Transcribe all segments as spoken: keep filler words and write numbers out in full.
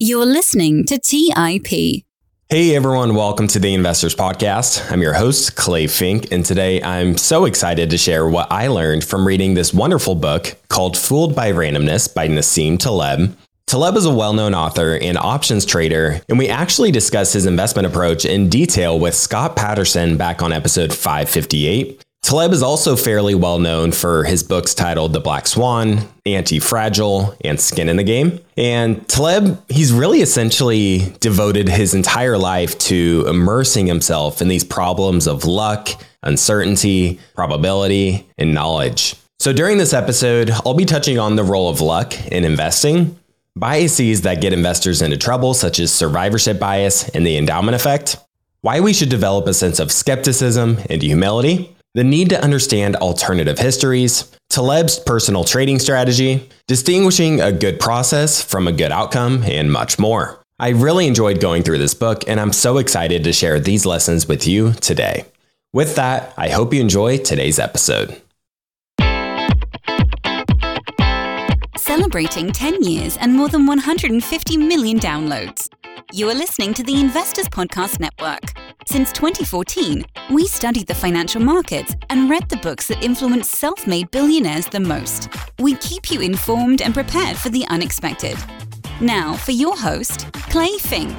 You're listening to T I P. Hey everyone, welcome to the Investors Podcast. I'm your host, Clay Fink, and today I'm so excited to share what I learned from reading this wonderful book called Fooled by Randomness by Nassim Taleb. Taleb is a well-known author and options trader, and we actually discussed his investment approach in detail with Scott Patterson back on episode five fifty-eight. Taleb is also fairly well known for his books titled The Black Swan, Anti-Fragile, and Skin in the Game. And Taleb, he's really essentially devoted his entire life to immersing himself in these problems of luck, uncertainty, probability, and knowledge. So during this episode, I'll be touching on the role of luck in investing, biases that get investors into trouble, such as survivorship bias and the endowment effect, why we should develop a sense of skepticism and humility, the need to understand alternative histories, Taleb's personal trading strategy, distinguishing a good process from a good outcome, and much more. I really enjoyed going through this book, and I'm so excited to share these lessons with you today. With that, I hope you enjoy today's episode. Celebrating ten years and more than one hundred fifty million downloads. You are listening to the Investors Podcast Network. Since twenty fourteen, we studied the financial markets and read the books that influence self-made billionaires the most. We keep you informed and prepared for the unexpected. Now, for your host, Clay Fink.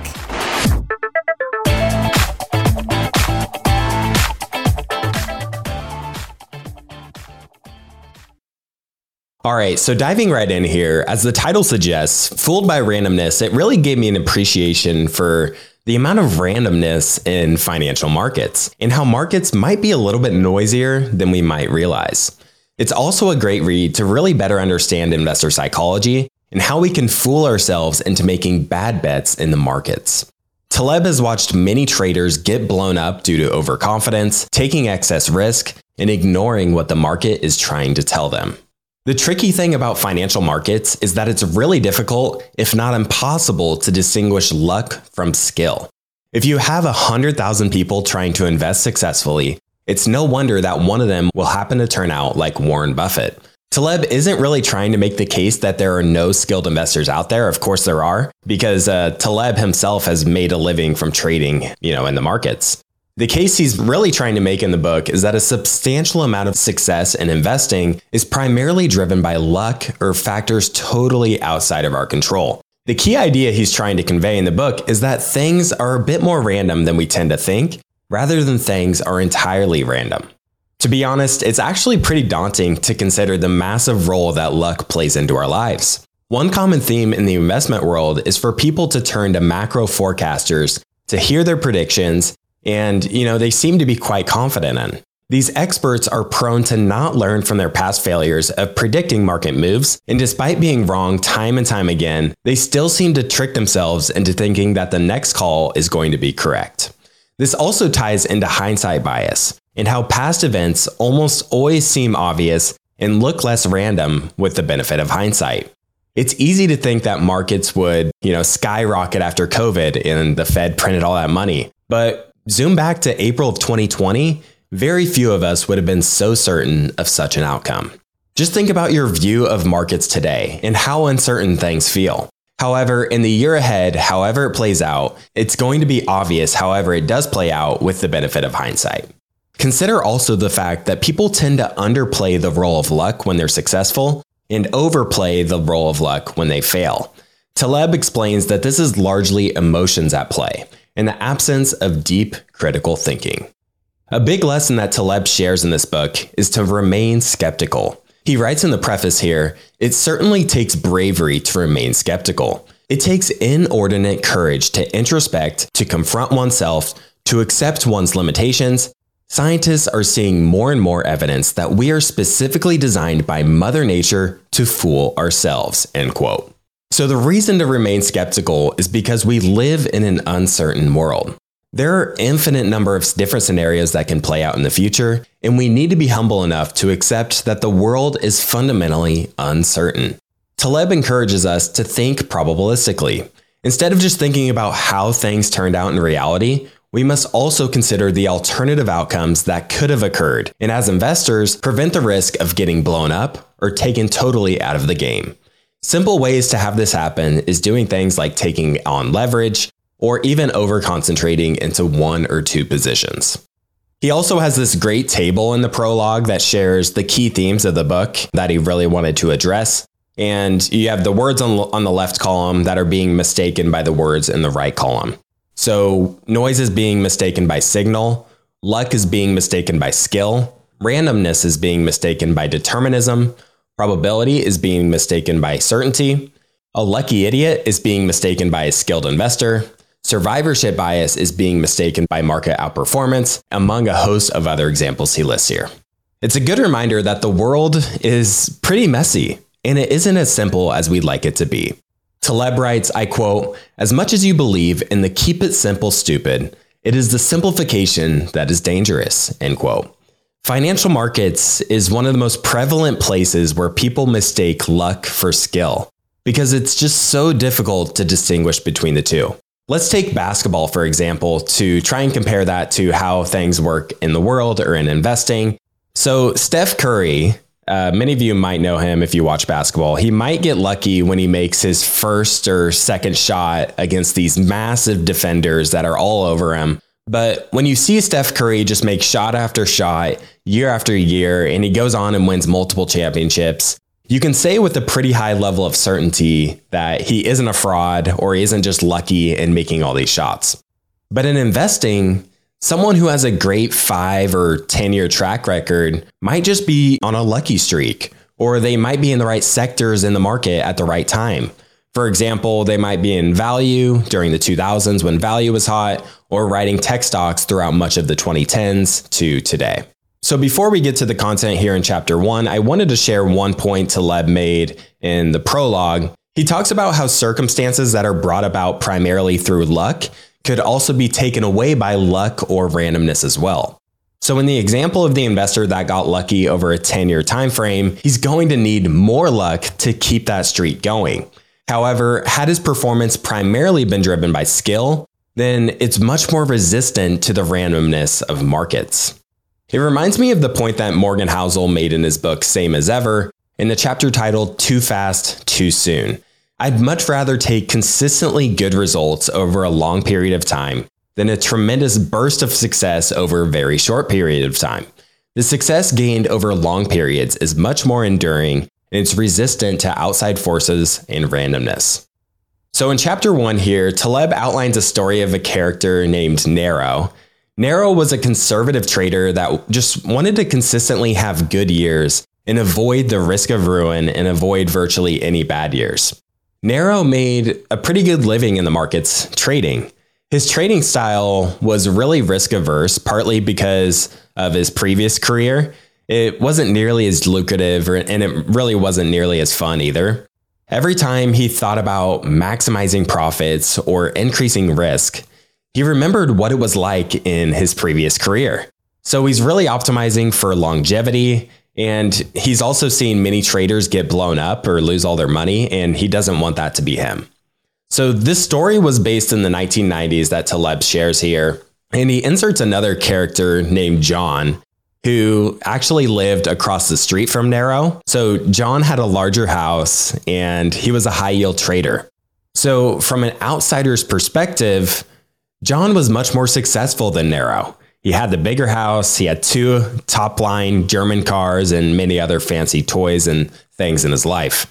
All right, so diving right in here, as the title suggests, Fooled by Randomness, it really gave me an appreciation for the amount of randomness in financial markets and how markets might be a little bit noisier than we might realize. It's also a great read to really better understand investor psychology and how we can fool ourselves into making bad bets in the markets. Taleb has watched many traders get blown up due to overconfidence, taking excess risk, and ignoring what the market is trying to tell them. The tricky thing about financial markets is that it's really difficult, if not impossible, to distinguish luck from skill. If you have one hundred thousand people trying to invest successfully, it's no wonder that one of them will happen to turn out like Warren Buffett. Taleb isn't really trying to make the case that there are no skilled investors out there. Of course there are, because uh, Taleb himself has made a living from trading, you know, in the markets. The case he's really trying to make in the book is that a substantial amount of success in investing is primarily driven by luck or factors totally outside of our control. The key idea he's trying to convey in the book is that things are a bit more random than we tend to think, rather than things are entirely random. To be honest, it's actually pretty daunting to consider the massive role that luck plays into our lives. One common theme in the investment world is for people to turn to macro forecasters to hear their predictions. And, you know, they seem to be quite confident in. These experts are prone to not learn from their past failures of predicting market moves, and despite being wrong time and time again, they still seem to trick themselves into thinking that the next call is going to be correct. This also ties into hindsight bias, and how past events almost always seem obvious and look less random with the benefit of hindsight. It's easy to think that markets would, you know, skyrocket after COVID and the Fed printed all that money, but zoom back to April of twenty twenty, very few of us would have been so certain of such an outcome. Just think about your view of markets today and how uncertain things feel. However, in the year ahead, however it plays out, it's going to be obvious however it does play out with the benefit of hindsight. Consider also the fact that people tend to underplay the role of luck when they're successful and overplay the role of luck when they fail. Taleb explains that this is largely emotions at play, in the absence of deep critical thinking. A big lesson that Taleb shares in this book is to remain skeptical. He writes in the preface here, "It certainly takes bravery to remain skeptical. It takes inordinate courage to introspect, to confront oneself, to accept one's limitations. Scientists are seeing more and more evidence that we are specifically designed by Mother Nature to fool ourselves." End quote. So the reason to remain skeptical is because we live in an uncertain world. There are infinite number of different scenarios that can play out in the future, and we need to be humble enough to accept that the world is fundamentally uncertain. Taleb encourages us to think probabilistically. Instead of just thinking about how things turned out in reality, we must also consider the alternative outcomes that could have occurred, and as investors, prevent the risk of getting blown up or taken totally out of the game. Simple ways to have this happen is doing things like taking on leverage or even over-concentrating into one or two positions. He also has this great table in the prologue that shares the key themes of the book that he really wanted to address. And you have the words on, on the left column that are being mistaken by the words in the right column. So noise is being mistaken by signal, luck is being mistaken by skill, randomness is being mistaken by determinism, probability is being mistaken by certainty, a lucky idiot is being mistaken by a skilled investor, survivorship bias is being mistaken by market outperformance, among a host of other examples he lists here. It's a good reminder that the world is pretty messy, and it isn't as simple as we'd like it to be. Taleb writes, I quote, "As much as you believe in the keep it simple stupid, it is the simplification that is dangerous," end quote. Financial markets is one of the most prevalent places where people mistake luck for skill, because it's just so difficult to distinguish between the two. Let's take basketball, for example, to try and compare that to how things work in the world or in investing. So Steph Curry, uh, many of you might know him if you watch basketball. He might get lucky when he makes his first or second shot against these massive defenders that are all over him. But when you see Steph Curry just make shot after shot, year after year, and he goes on and wins multiple championships, you can say with a pretty high level of certainty that he isn't a fraud or he isn't just lucky in making all these shots. But in investing, someone who has a great five or ten year track record might just be on a lucky streak, or they might be in the right sectors in the market at the right time. For example, they might be in value during the two thousands when value was hot, or riding tech stocks throughout much of the twenty tens to today. So before we get to the content here in chapter one, I wanted to share one point Taleb made in the prologue. He talks about how circumstances that are brought about primarily through luck could also be taken away by luck or randomness as well. So in the example of the investor that got lucky over a ten year time frame, he's going to need more luck to keep that streak going. However, had his performance primarily been driven by skill, then it's much more resistant to the randomness of markets. It reminds me of the point that Morgan Housel made in his book, Same as Ever, in the chapter titled Too Fast, Too Soon. I'd much rather take consistently good results over a long period of time than a tremendous burst of success over a very short period of time. The success gained over long periods is much more enduring, and it's resistant to outside forces and randomness. So in chapter one here, Taleb outlines a story of a character named Nero. Nero was a conservative trader that just wanted to consistently have good years and avoid the risk of ruin and avoid virtually any bad years. Nero made a pretty good living in the markets trading. His trading style was really risk averse, partly because of his previous career. It wasn't nearly as lucrative, and it really wasn't nearly as fun either. Every time he thought about maximizing profits or increasing risk, he remembered what it was like in his previous career. So he's really optimizing for longevity, and he's also seen many traders get blown up or lose all their money, and he doesn't want that to be him. So this story was based in the nineteen nineties that Taleb shares here, and he inserts another character named John, who actually lived across the street from Nero. So John had a larger house, and he was a high yield trader. So from an outsider's perspective, John was much more successful than Nero. He had the bigger house, he had two top-line German cars, and many other fancy toys and things in his life.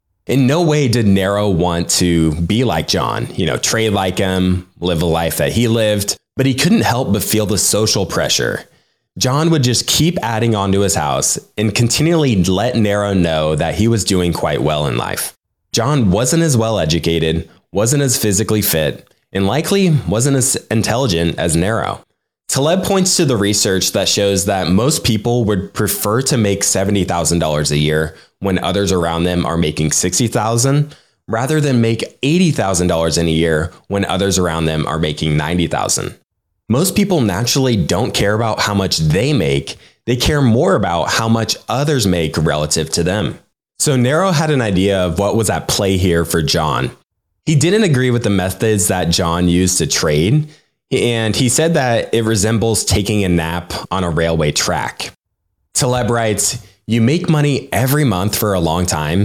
In no way did Nero want to be like John, you know, trade like him, live a life that he lived, but he couldn't help but feel the social pressure. John would just keep adding onto his house and continually let Nero know that he was doing quite well in life. John wasn't as well educated, wasn't as physically fit, and likely wasn't as intelligent as Nero. Taleb points to the research that shows that most people would prefer to make seventy thousand dollars a year when others around them are making sixty thousand dollars, rather than make eighty thousand dollars in a year when others around them are making ninety thousand dollars. Most people naturally don't care about how much they make, they care more about how much others make relative to them. So Nero had an idea of what was at play here for John. He didn't agree with the methods that John used to trade, and he said that it resembles taking a nap on a railway track. Taleb writes, "You make money every month for a long time,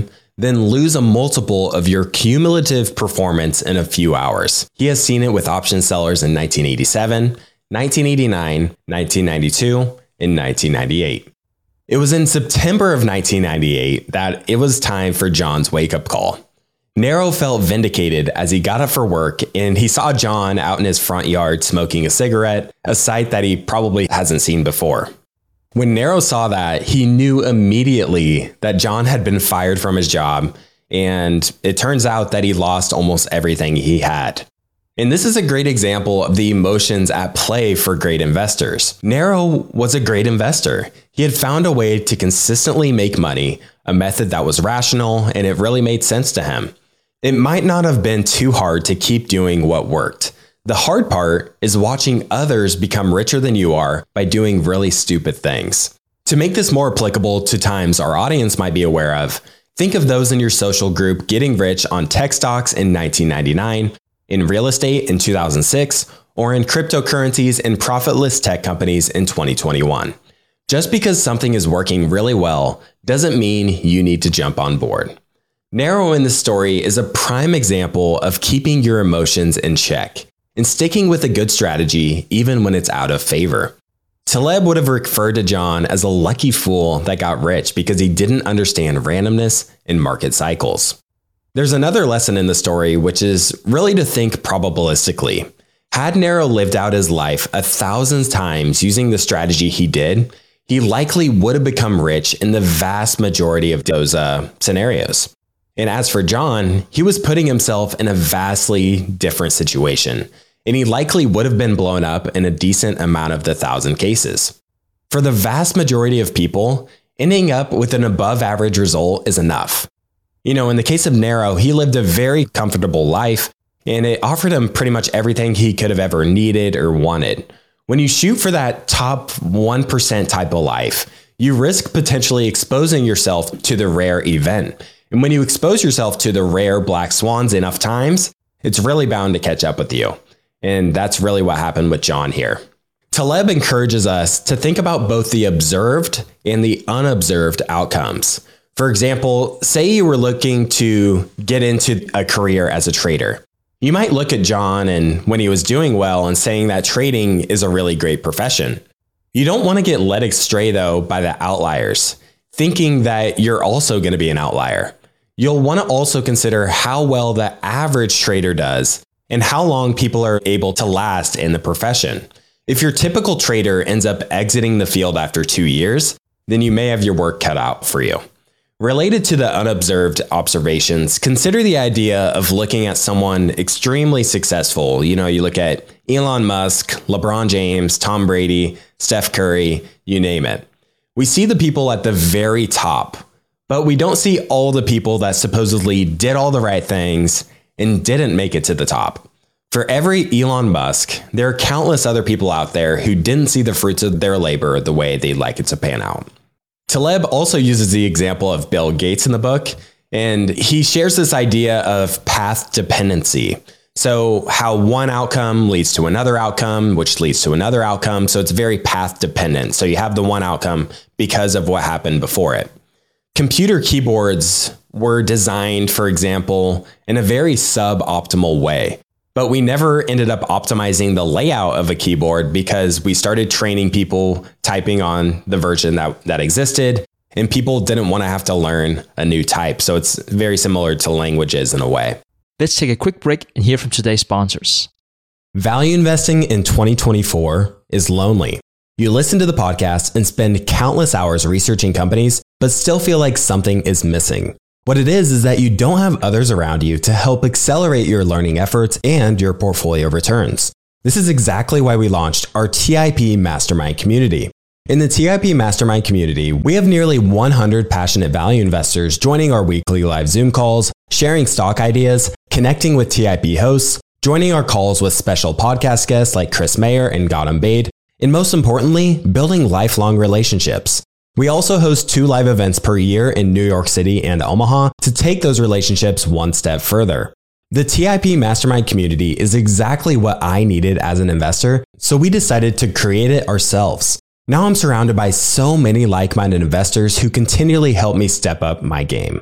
then lose a multiple of your cumulative performance in a few hours. He has seen it with option sellers in nineteen eighty-seven, nineteen eighty-nine, nineteen ninety-two, and nineteen ninety-eight. It was in September of nineteen ninety-eight that it was time for John's wake-up call. Nero felt vindicated as he got up for work and he saw John out in his front yard smoking a cigarette, a sight that he probably hasn't seen before. When Nero saw that, he knew immediately that John had been fired from his job, and it turns out that he lost almost everything he had. And this is a great example of the emotions at play for great investors. Nero was a great investor. He had found a way to consistently make money, a method that was rational, and it really made sense to him. It might not have been too hard to keep doing what worked. The hard part is watching others become richer than you are by doing really stupid things. To make this more applicable to times our audience might be aware of, think of those in your social group getting rich on tech stocks in nineteen ninety-nine, in real estate in two thousand six, or in cryptocurrencies and profitless tech companies in twenty twenty-one. Just because something is working really well doesn't mean you need to jump on board. Nero in this story is a prime example of keeping your emotions in check and sticking with a good strategy even when it's out of favor. Taleb would have referred to John as a lucky fool that got rich because he didn't understand randomness in market cycles. There's another lesson in the story, which is really to think probabilistically. Had Nero lived out his life a thousand times using the strategy he did, he likely would have become rich in the vast majority of those uh, scenarios. And as for John, he was putting himself in a vastly different situation, and he likely would have been blown up in a decent amount of the thousand cases. For the vast majority of people, ending up with an above average result is enough. You know, in the case of Nero, he lived a very comfortable life, and it offered him pretty much everything he could have ever needed or wanted. When you shoot for that top one percent type of life, you risk potentially exposing yourself to the rare event. And when you expose yourself to the rare black swans enough times, it's really bound to catch up with you. And that's really what happened with John here. Taleb encourages us to think about both the observed and the unobserved outcomes. For example, say you were looking to get into a career as a trader. You might look at John and when he was doing well and saying that trading is a really great profession. You don't want to get led astray though by the outliers, thinking that you're also going to be an outlier. You'll want to also consider how well the average trader does and how long people are able to last in the profession. If your typical trader ends up exiting the field after two years, then you may have your work cut out for you. Related to the unobserved observations, consider the idea of looking at someone extremely successful. You know, you look at Elon Musk, LeBron James, Tom Brady, Steph Curry, you name it. We see the people at the very top, but we don't see all the people that supposedly did all the right things and didn't make it to the top. For every Elon Musk, there are countless other people out there who didn't see the fruits of their labor the way they'd like it to pan out. Taleb also uses the example of Bill Gates in the book, and he shares this idea of path dependency. So how one outcome leads to another outcome, which leads to another outcome. So it's very path dependent. So you have the one outcome because of what happened before it. Computer keyboards were designed, for example, in a very suboptimal way. But we never ended up optimizing the layout of a keyboard because we started training people typing on the version that, that existed, and people didn't want to have to learn a new type. So it's very similar to languages in a way. Let's take a quick break and hear from today's sponsors. Value investing in twenty twenty-four is lonely. You listen to the podcast and spend countless hours researching companies, but still feel like something is missing. What it is is that you don't have others around you to help accelerate your learning efforts and your portfolio returns. This is exactly why we launched our T I P Mastermind community. In the T I P Mastermind community, we have nearly one hundred passionate value investors joining our weekly live Zoom calls, sharing stock ideas, connecting with T I P hosts, joining our calls with special podcast guests like Chris Mayer and Gautam Baid, and most importantly, building lifelong relationships. We also host two live events per year in New York City and Omaha to take those relationships one step further. The T I P Mastermind community is exactly what I needed as an investor, so we decided to create it ourselves. Now I'm surrounded by so many like-minded investors who continually help me step up my game.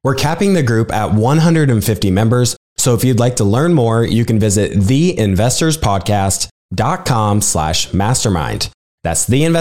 We're capping the group at one hundred fifty members, so if you'd like to learn more, you can visit theinvestorspodcast.com slash mastermind. That's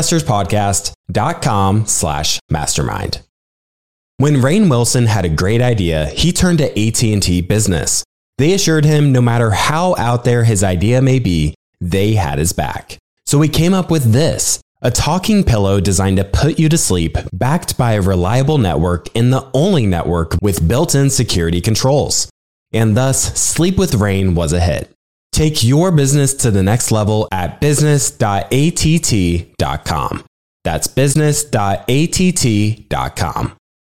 theinvestorspodcast.com slash mastermind. When Rainn Wilson had a great idea, he turned to A T and T Business. They assured him no matter how out there his idea may be, they had his back. So he came up with this, a talking pillow designed to put you to sleep, backed by a reliable network and the only network with built-in security controls. And thus, Sleep with Rainn was a hit. Take your business to the next level at business dot a t t dot com. That's business dot a t t dot com.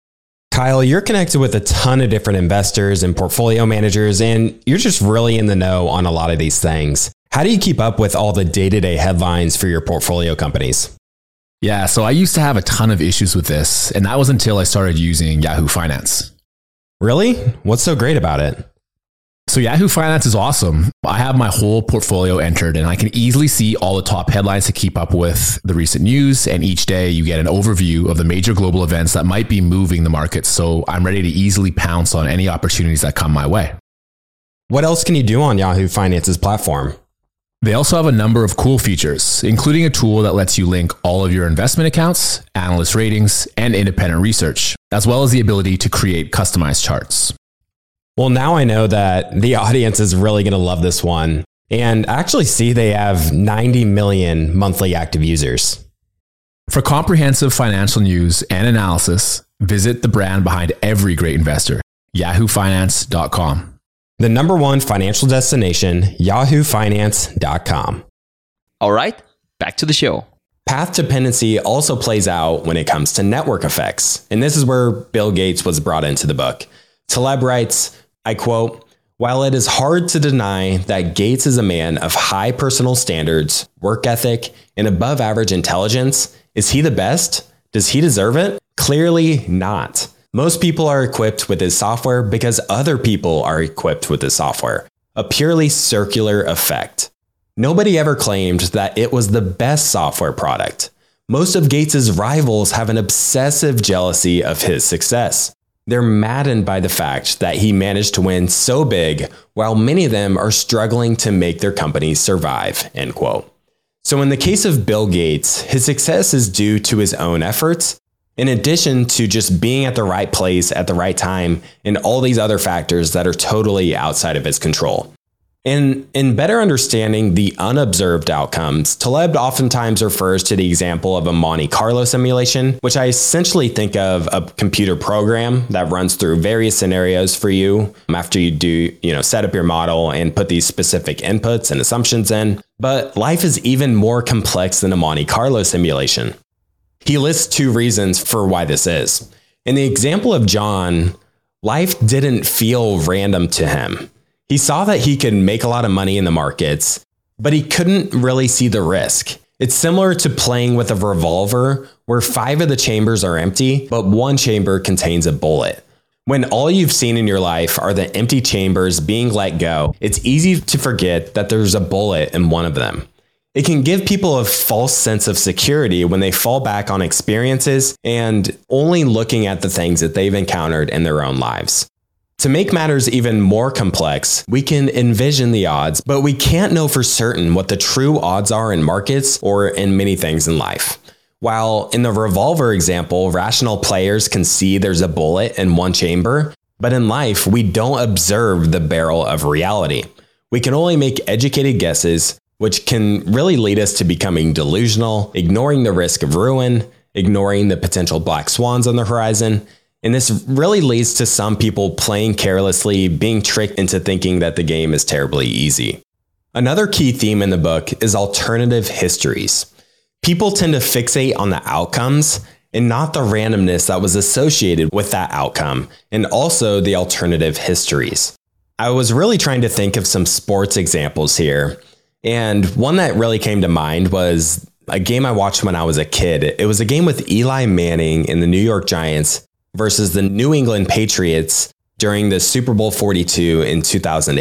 Kyle, you're connected with a ton of different investors and portfolio managers, and you're just really in the know on a lot of these things. How do you keep up with all the day-to-day headlines for your portfolio companies? Yeah, so I used to have a ton of issues with this, and that was until I started using Yahoo Finance. Really? What's so great about it? So Yahoo Finance is awesome. I have my whole portfolio entered and I can easily see all the top headlines to keep up with the recent news. And each day you get an overview of the major global events that might be moving the markets. So I'm ready to easily pounce on any opportunities that come my way. What else can you do on Yahoo Finance's platform? They also have a number of cool features, including a tool that lets you link all of your investment accounts, analyst ratings, and independent research, as well as the ability to create customized charts. Well, now I know that the audience is really going to love this one. And I actually see they have ninety million monthly active users. For comprehensive financial news and analysis, visit the brand behind every great investor, yahoo finance dot com. The number one financial destination, yahoo finance dot com. All right, back to the show. Path dependency also plays out when it comes to network effects. And this is where Bill Gates was brought into the book. Taleb writes, I quote, "While it is hard to deny that Gates is a man of high personal standards, work ethic, and above average intelligence, is he the best? Does he deserve it? Clearly not. Most people are equipped with his software because other people are equipped with his software. A purely circular effect. Nobody ever claimed that it was the best software product. Most of Gates's rivals have an obsessive jealousy of his success. They're maddened by the fact that he managed to win so big, while many of them are struggling to make their companies survive," end quote. So in the case of Bill Gates, his success is due to his own efforts, in addition to just being at the right place at the right time and all these other factors that are totally outside of his control. And in better understanding the unobserved outcomes, Taleb oftentimes refers to the example of a Monte Carlo simulation, which I essentially think of a computer program that runs through various scenarios for you after you do, you know, set up your model and put these specific inputs and assumptions in. But life is even more complex than a Monte Carlo simulation. He lists two reasons for why this is. In the example of John, life didn't feel random to him. He saw that he could make a lot of money in the markets, but he couldn't really see the risk. It's similar to playing with a revolver where five of the chambers are empty, but one chamber contains a bullet. When all you've seen in your life are the empty chambers being let go, it's easy to forget that there's a bullet in one of them. It can give people a false sense of security when they fall back on experiences and only looking at the things that they've encountered in their own lives. To make matters even more complex, we can envision the odds, but we can't know for certain what the true odds are in markets or in many things in life. While in the revolver example, rational players can see there's a bullet in one chamber, but in life, we don't observe the barrel of reality. We can only make educated guesses, which can really lead us to becoming delusional, ignoring the risk of ruin, ignoring the potential black swans on the horizon. And this really leads to some people playing carelessly, being tricked into thinking that the game is terribly easy. Another key theme in the book is alternative histories. People tend to fixate on the outcomes and not the randomness that was associated with that outcome, and also the alternative histories. I was really trying to think of some sports examples here, and one that really came to mind was a game I watched when I was a kid. It was a game with Eli Manning and the New York Giants versus the New England Patriots during the Super Bowl forty-two in two thousand eight.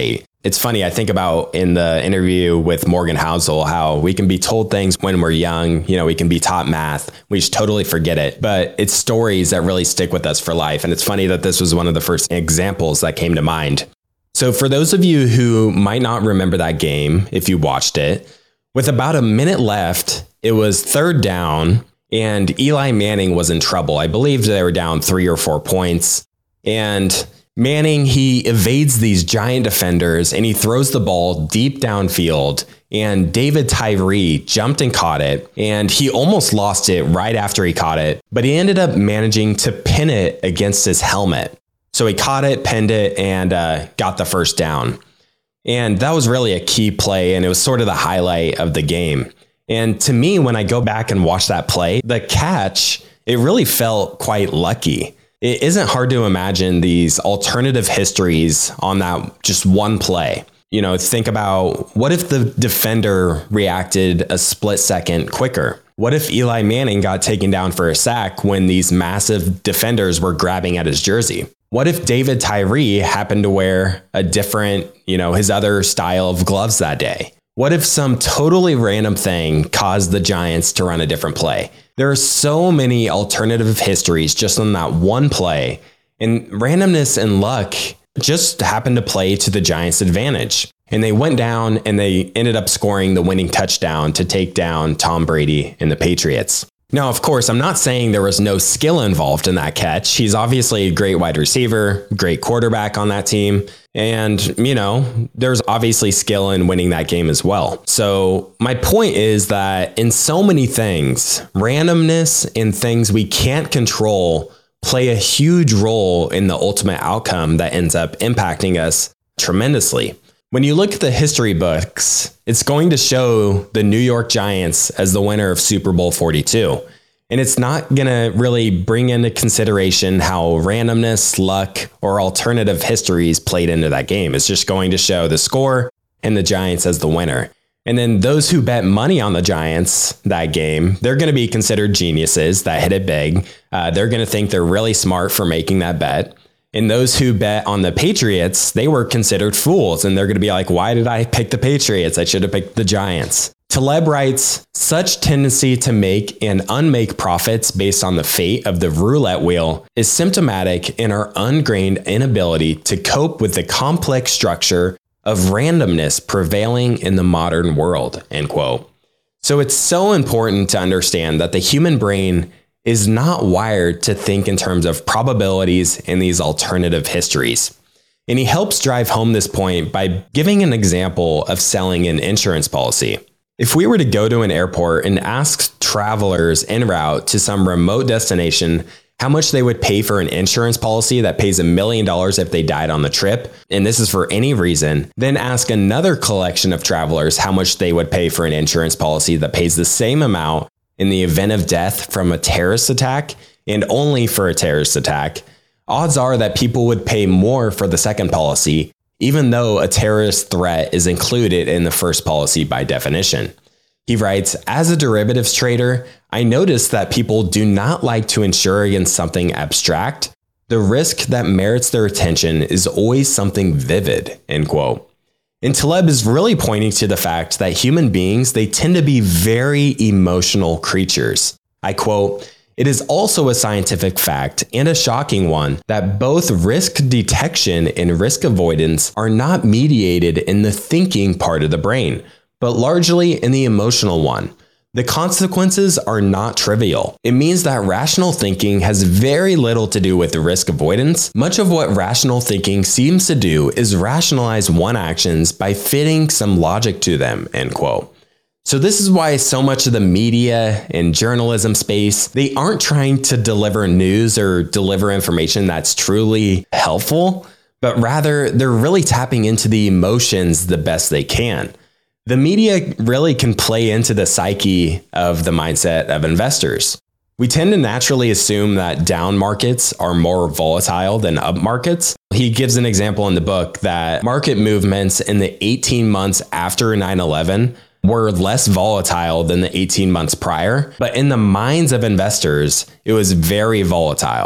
It's funny, I think about in the interview with Morgan Housel, how we can be told things when we're young, you know, we can be taught math, we just totally forget it, but it's stories that really stick with us for life. And it's funny that this was one of the first examples that came to mind. So for those of you who might not remember that game, if you watched it, with about a minute left, it was third down and Eli Manning was in trouble. I believe they were down three or four points. And Manning, he evades these giant defenders and he throws the ball deep downfield, and David Tyree jumped and caught it, and he almost lost it right after he caught it, but he ended up managing to pin it against his helmet. So he caught it, pinned it, and uh, got the first down. And that was really a key play, and it was sort of the highlight of the game. And to me, when I go back and watch that play, the catch, it really felt quite lucky. It isn't hard to imagine these alternative histories on that just one play. You know, think about, what if the defender reacted a split second quicker? What if Eli Manning got taken down for a sack when these massive defenders were grabbing at his jersey? What if David Tyree happened to wear a different, you know, his other style of gloves that day? What if some totally random thing caused the Giants to run a different play? There are so many alternative histories just on that one play, and randomness and luck just happened to play to the Giants' advantage. And they went down and they ended up scoring the winning touchdown to take down Tom Brady and the Patriots. Now, of course, I'm not saying there was no skill involved in that catch. He's obviously a great wide receiver, great quarterback on that team. And, you know, there's obviously skill in winning that game as well. So my point is that in so many things, randomness and things we can't control play a huge role in the ultimate outcome that ends up impacting us tremendously. When you look at the history books, it's going to show the New York Giants as the winner of Super Bowl forty-two. And it's not going to really bring into consideration how randomness, luck, or alternative histories played into that game. It's just going to show the score and the Giants as the winner. And then those who bet money on the Giants that game, they're going to be considered geniuses that hit it big. Uh, they're going to think they're really smart for making that bet. And those who bet on the Patriots, they were considered fools. And they're going to be like, why did I pick the Patriots? I should have picked the Giants. Taleb writes, such tendency to make and unmake profits based on the fate of the roulette wheel is symptomatic in our ungrained inability to cope with the complex structure of randomness prevailing in the modern world, end quote. So it's so important to understand that the human brain is not wired to think in terms of probabilities in these alternative histories. And he helps drive home this point by giving an example of selling an insurance policy. If we were to go to an airport and ask travelers en route to some remote destination how much they would pay for an insurance policy that pays a million dollars if they died on the trip, and this is for any reason, then ask another collection of travelers how much they would pay for an insurance policy that pays the same amount in the event of death from a terrorist attack and only for a terrorist attack, odds are that people would pay more for the second policy, even though a terrorist threat is included in the first policy by definition. He writes, as a derivatives trader, I noticed that people do not like to insure against something abstract. The risk that merits their attention is always something vivid, end quote. And Taleb is really pointing to the fact that human beings, they tend to be very emotional creatures. I quote, it is also a scientific fact, and a shocking one, that both risk detection and risk avoidance are not mediated in the thinking part of the brain, but largely in the emotional one. The consequences are not trivial. It means that rational thinking has very little to do with the risk avoidance. Much of what rational thinking seems to do is rationalize one's actions by fitting some logic to them, end quote. So this is why so much of the media and journalism space, they aren't trying to deliver news or deliver information that's truly helpful, but rather they're really tapping into the emotions the best they can. The media really can play into the psyche of the mindset of investors. We tend to naturally assume that down markets are more volatile than up markets. He gives an example in the book that market movements in the eighteen months after nine eleven were less volatile than the eighteen months prior, but in the minds of investors, it was very volatile.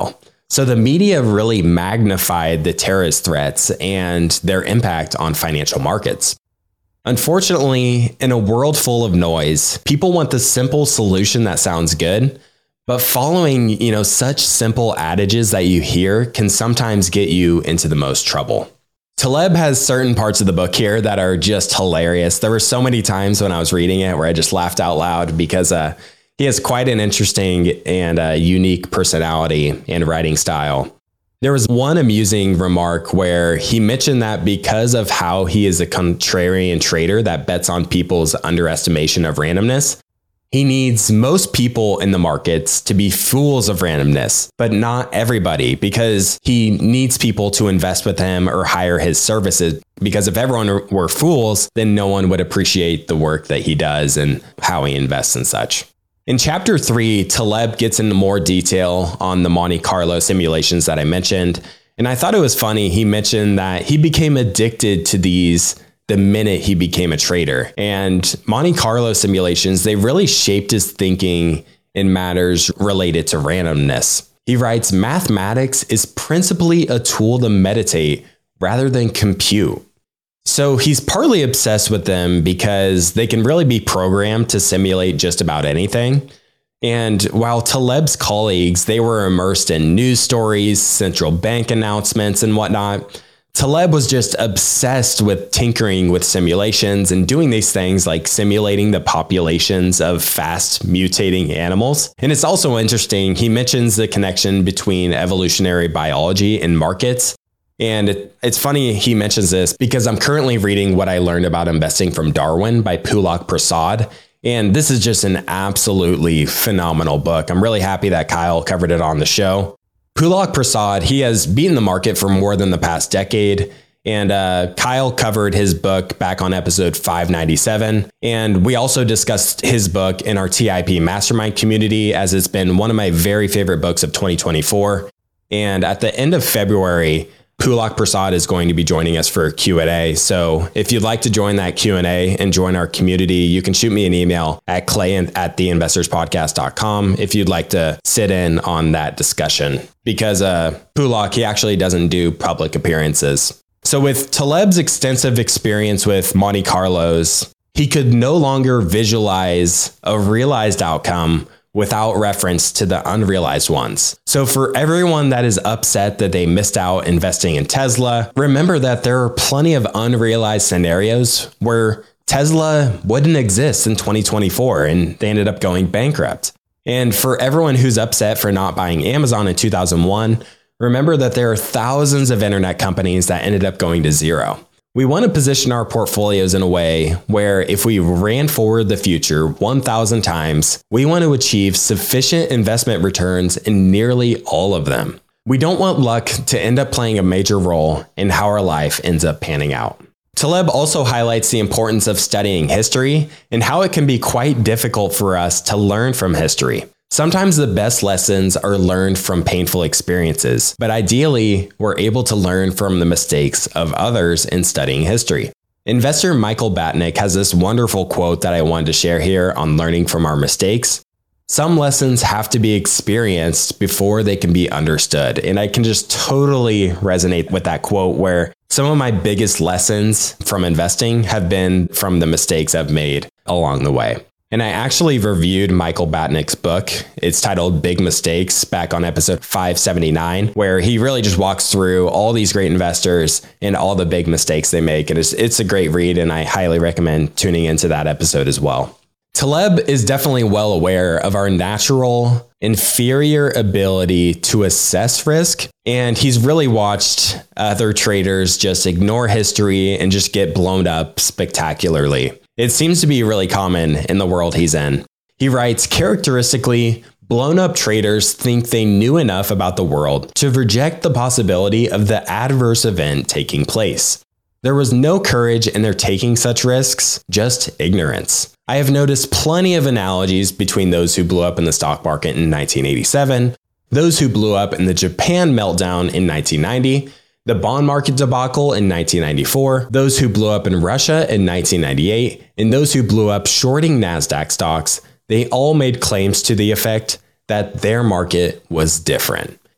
So the media really magnified the terrorist threats and their impact on financial markets. Unfortunately, in a world full of noise, people want the simple solution that sounds good, but following, you know, such simple adages that you hear can sometimes get you into the most trouble. Taleb has certain parts of the book here that are just hilarious. There were so many times when I was reading it where I just laughed out loud because uh, he has quite an interesting and uh, unique personality and writing style. There was one amusing remark where he mentioned that because of how he is a contrarian trader that bets on people's underestimation of randomness, he needs most people in the markets to be fools of randomness, but not everybody, because he needs people to invest with him or hire his services. Because if everyone were fools, then no one would appreciate the work that he does and how he invests and such. In chapter three, Taleb gets into more detail on the Monte Carlo simulations that I mentioned. And I thought it was funny. He mentioned that he became addicted to these the minute he became a trader. And Monte Carlo simulations, they really shaped his thinking in matters related to randomness. He writes, mathematics is principally a tool to meditate rather than compute. So he's partly obsessed with them because they can really be programmed to simulate just about anything. And while Taleb's colleagues, they were immersed in news stories, central bank announcements, and whatnot, Taleb was just obsessed with tinkering with simulations and doing these things like simulating the populations of fast mutating animals. And it's also interesting, he mentions the connection between evolutionary biology and markets. And it, it's funny he mentions this because I'm currently reading What I Learned About Investing from Darwin by Pulak Prasad. And this is just an absolutely phenomenal book. I'm really happy that Kyle covered it on the show. Pulak Prasad, he has beaten the market for more than the past decade. And uh, Kyle covered his book back on episode five ninety-seven. And we also discussed his book in our T I P Mastermind community, as it's been one of my very favorite books of twenty twenty-four. And at the end of February, Pulak Prasad is going to be joining us for a Q and A. So if you'd like to join that Q and A and join our community, you can shoot me an email at clay at the investors podcast dot com if you'd like to sit in on that discussion. Because uh, Pulak, he actually doesn't do public appearances. So with Taleb's extensive experience with Monte Carlos, he could no longer visualize a realized outcome without reference to the unrealized ones. So for everyone that is upset that they missed out investing in Tesla, remember that there are plenty of unrealized scenarios where Tesla wouldn't exist in twenty twenty-four and they ended up going bankrupt. And for everyone who's upset for not buying Amazon in two thousand one, remember that there are thousands of internet companies that ended up going to zero. We want to position our portfolios in a way where if we ran forward the future one thousand times, we want to achieve sufficient investment returns in nearly all of them. We don't want luck to end up playing a major role in how our life ends up panning out. Taleb also highlights the importance of studying history and how it can be quite difficult for us to learn from history. Sometimes the best lessons are learned from painful experiences, but ideally, we're able to learn from the mistakes of others in studying history. Investor Michael Batnick has this wonderful quote that I wanted to share here on learning from our mistakes. Some lessons have to be experienced before they can be understood. And I can just totally resonate with that quote, where some of my biggest lessons from investing have been from the mistakes I've made along the way. And I actually reviewed Michael Batnick's book. It's titled Big Mistakes back on episode five seventy-nine, where he really just walks through all these great investors and all the big mistakes they make. And it's, it's a great read, and I highly recommend tuning into that episode as well. Taleb is definitely well aware of our natural inferior ability to assess risk. And he's really watched other traders just ignore history and just get blown up spectacularly. It seems to be really common in the world he's in. He writes, characteristically, blown up traders think they knew enough about the world to reject the possibility of the adverse event taking place. There was no courage in their taking such risks, just ignorance. I have noticed plenty of analogies between those who blew up in the stock market in nineteen eighty-seven, those who blew up in the Japan meltdown in nineteen ninety, the bond market debacle in nineteen ninety-four, those who blew up in Russia in nineteen ninety-eight, and those who blew up shorting NASDAQ stocks. They all made claims to the effect that their market was different.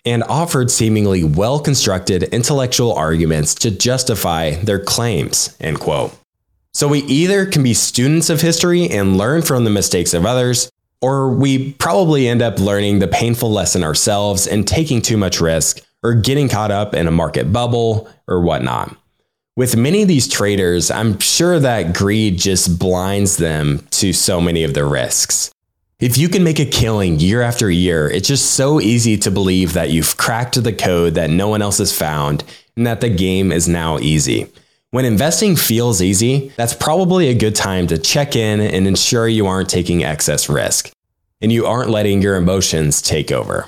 and offered seemingly well-constructed intellectual arguments to justify their claims, end quote. So we either can be students of history and learn from the mistakes of others, or we probably end up learning the painful lesson ourselves and taking too much risk, or getting caught up in a market bubble, or whatnot. With many of these traders, I'm sure that greed just blinds them to so many of the risks. If you can make a killing year after year, it's just so easy to believe that you've cracked the code that no one else has found and that the game is now easy. When investing feels easy, that's probably a good time to check in and ensure you aren't taking excess risk and you aren't letting your emotions take over.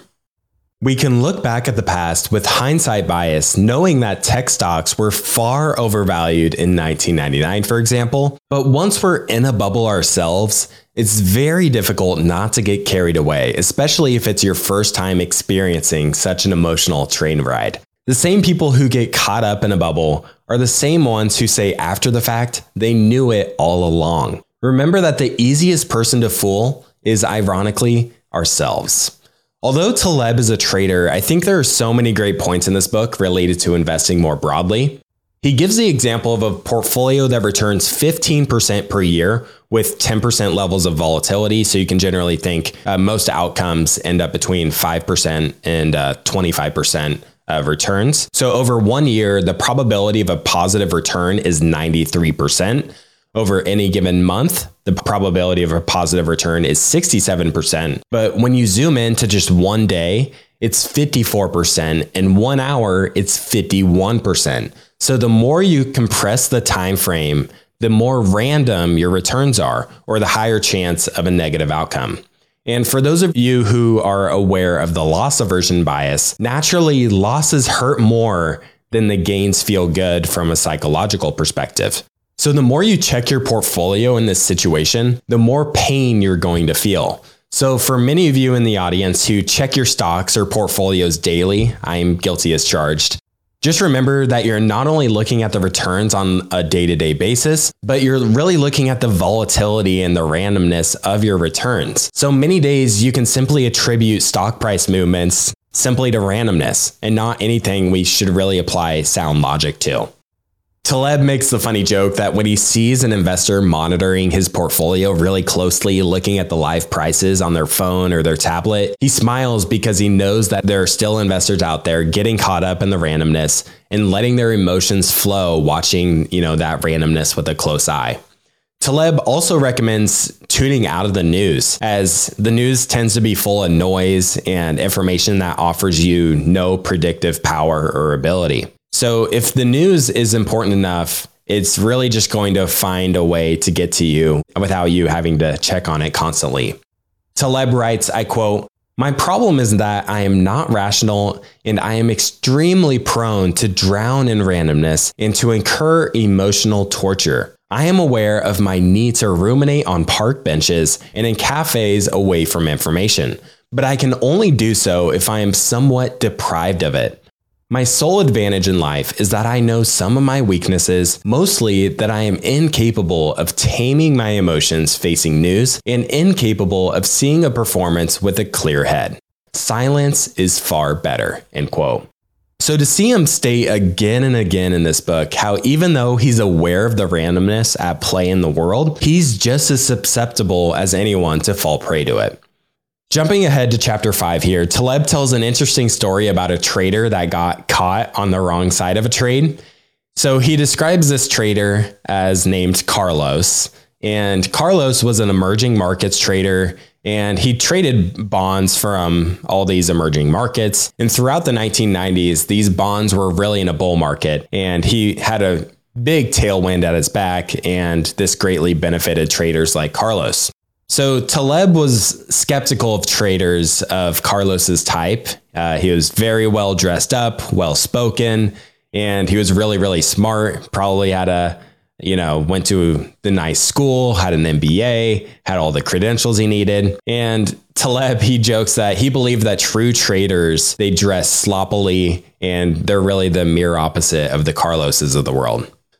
We can look back at the past with hindsight bias, knowing that tech stocks were far overvalued in nineteen ninety-nine, for example. But once we're in a bubble ourselves, it's very difficult not to get carried away, especially if it's your first time experiencing such an emotional train ride. The same people who get caught up in a bubble are the same ones who say after the fact they knew it all along. Remember that the easiest person to fool is, ironically, ourselves. Although Taleb is a trader, I think there are so many great points in this book related to investing more broadly. He gives the example of a portfolio that returns fifteen percent per year with ten percent levels of volatility. So you can generally think uh, most outcomes end up between five percent and uh, twenty-five percent of returns. So over one year, the probability of a positive return is ninety-three percent. Over any given month, the probability of a positive return is sixty-seven percent. But when you zoom in to just one day, it's fifty-four percent. And one hour, it's fifty-one percent. So the more you compress the time frame, the more random your returns are, or the higher chance of a negative outcome. And for those of you who are aware of the loss aversion bias, naturally losses hurt more than the gains feel good from a psychological perspective. So the more you check your portfolio in this situation, the more pain you're going to feel. So for many of you in the audience who check your stocks or portfolios daily, I'm guilty as charged. Just remember that you're not only looking at the returns on a day-to-day basis, but you're really looking at the volatility and the randomness of your returns. So many days you can simply attribute stock price movements simply to randomness and not anything we should really apply sound logic to. Taleb makes the funny joke that when he sees an investor monitoring his portfolio really closely, looking at the live prices on their phone or their tablet, he smiles because he knows that there are still investors out there getting caught up in the randomness and letting their emotions flow, watching, you know, that randomness with a close eye. Taleb also recommends tuning out of the news, as the news tends to be full of noise and information that offers you no predictive power or ability. So if the news is important enough, it's really just going to find a way to get to you without you having to check on it constantly. Taleb writes, I quote, "My problem is that I am not rational and I am extremely prone to drown in randomness and to incur emotional torture. I am aware of my need to ruminate on park benches and in cafes away from information, but I can only do so if I am somewhat deprived of it. My sole advantage in life is that I know some of my weaknesses, mostly that I am incapable of taming my emotions facing news and incapable of seeing a performance with a clear head. Silence is far better," end quote. So to see him state again and again in this book how even though he's aware of the randomness at play in the world, he's just as susceptible as anyone to fall prey to it. Jumping ahead to chapter five here, Taleb tells an interesting story about a trader that got caught on the wrong side of a trade. So he describes this trader as named Carlos, and Carlos was an emerging markets trader, and he traded bonds from all these emerging markets. And throughout the nineteen nineties, these bonds were really in a bull market, and he had a big tailwind at his back, and this greatly benefited traders like Carlos. So Taleb was skeptical of traders of Carlos's type. Uh, he was very well dressed up, well spoken, and he was really, really smart. Probably had a, you know, went to the nice school, had an M B A, had all the credentials he needed. And Taleb, he jokes that he believed that true traders, they dress sloppily and they're really the mere opposite of the Carloses of the world.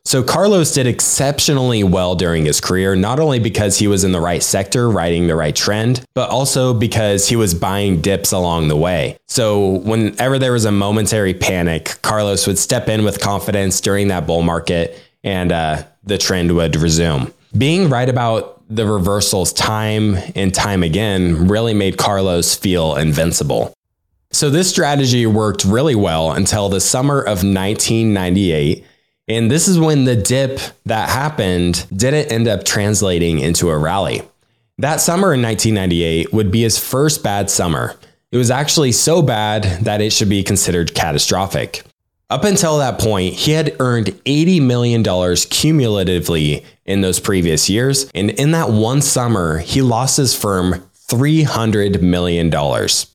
So Carlos did exceptionally well during his career, not only because he was in the right sector, riding the right trend, but also because he was buying dips along the way. So whenever there was a momentary panic, Carlos would step in with confidence during that bull market and uh, the trend would resume. Being right about the reversals time and time again really made Carlos feel invincible. So this strategy worked really well until the summer of nineteen ninety-eight. And this is when the dip that happened didn't end up translating into a rally. That summer in nineteen ninety-eight would be his first bad summer. It was actually so bad that it should be considered catastrophic. Up until that point, he had earned eighty million dollars cumulatively in those previous years. And in that one summer, he lost his firm three hundred million dollars.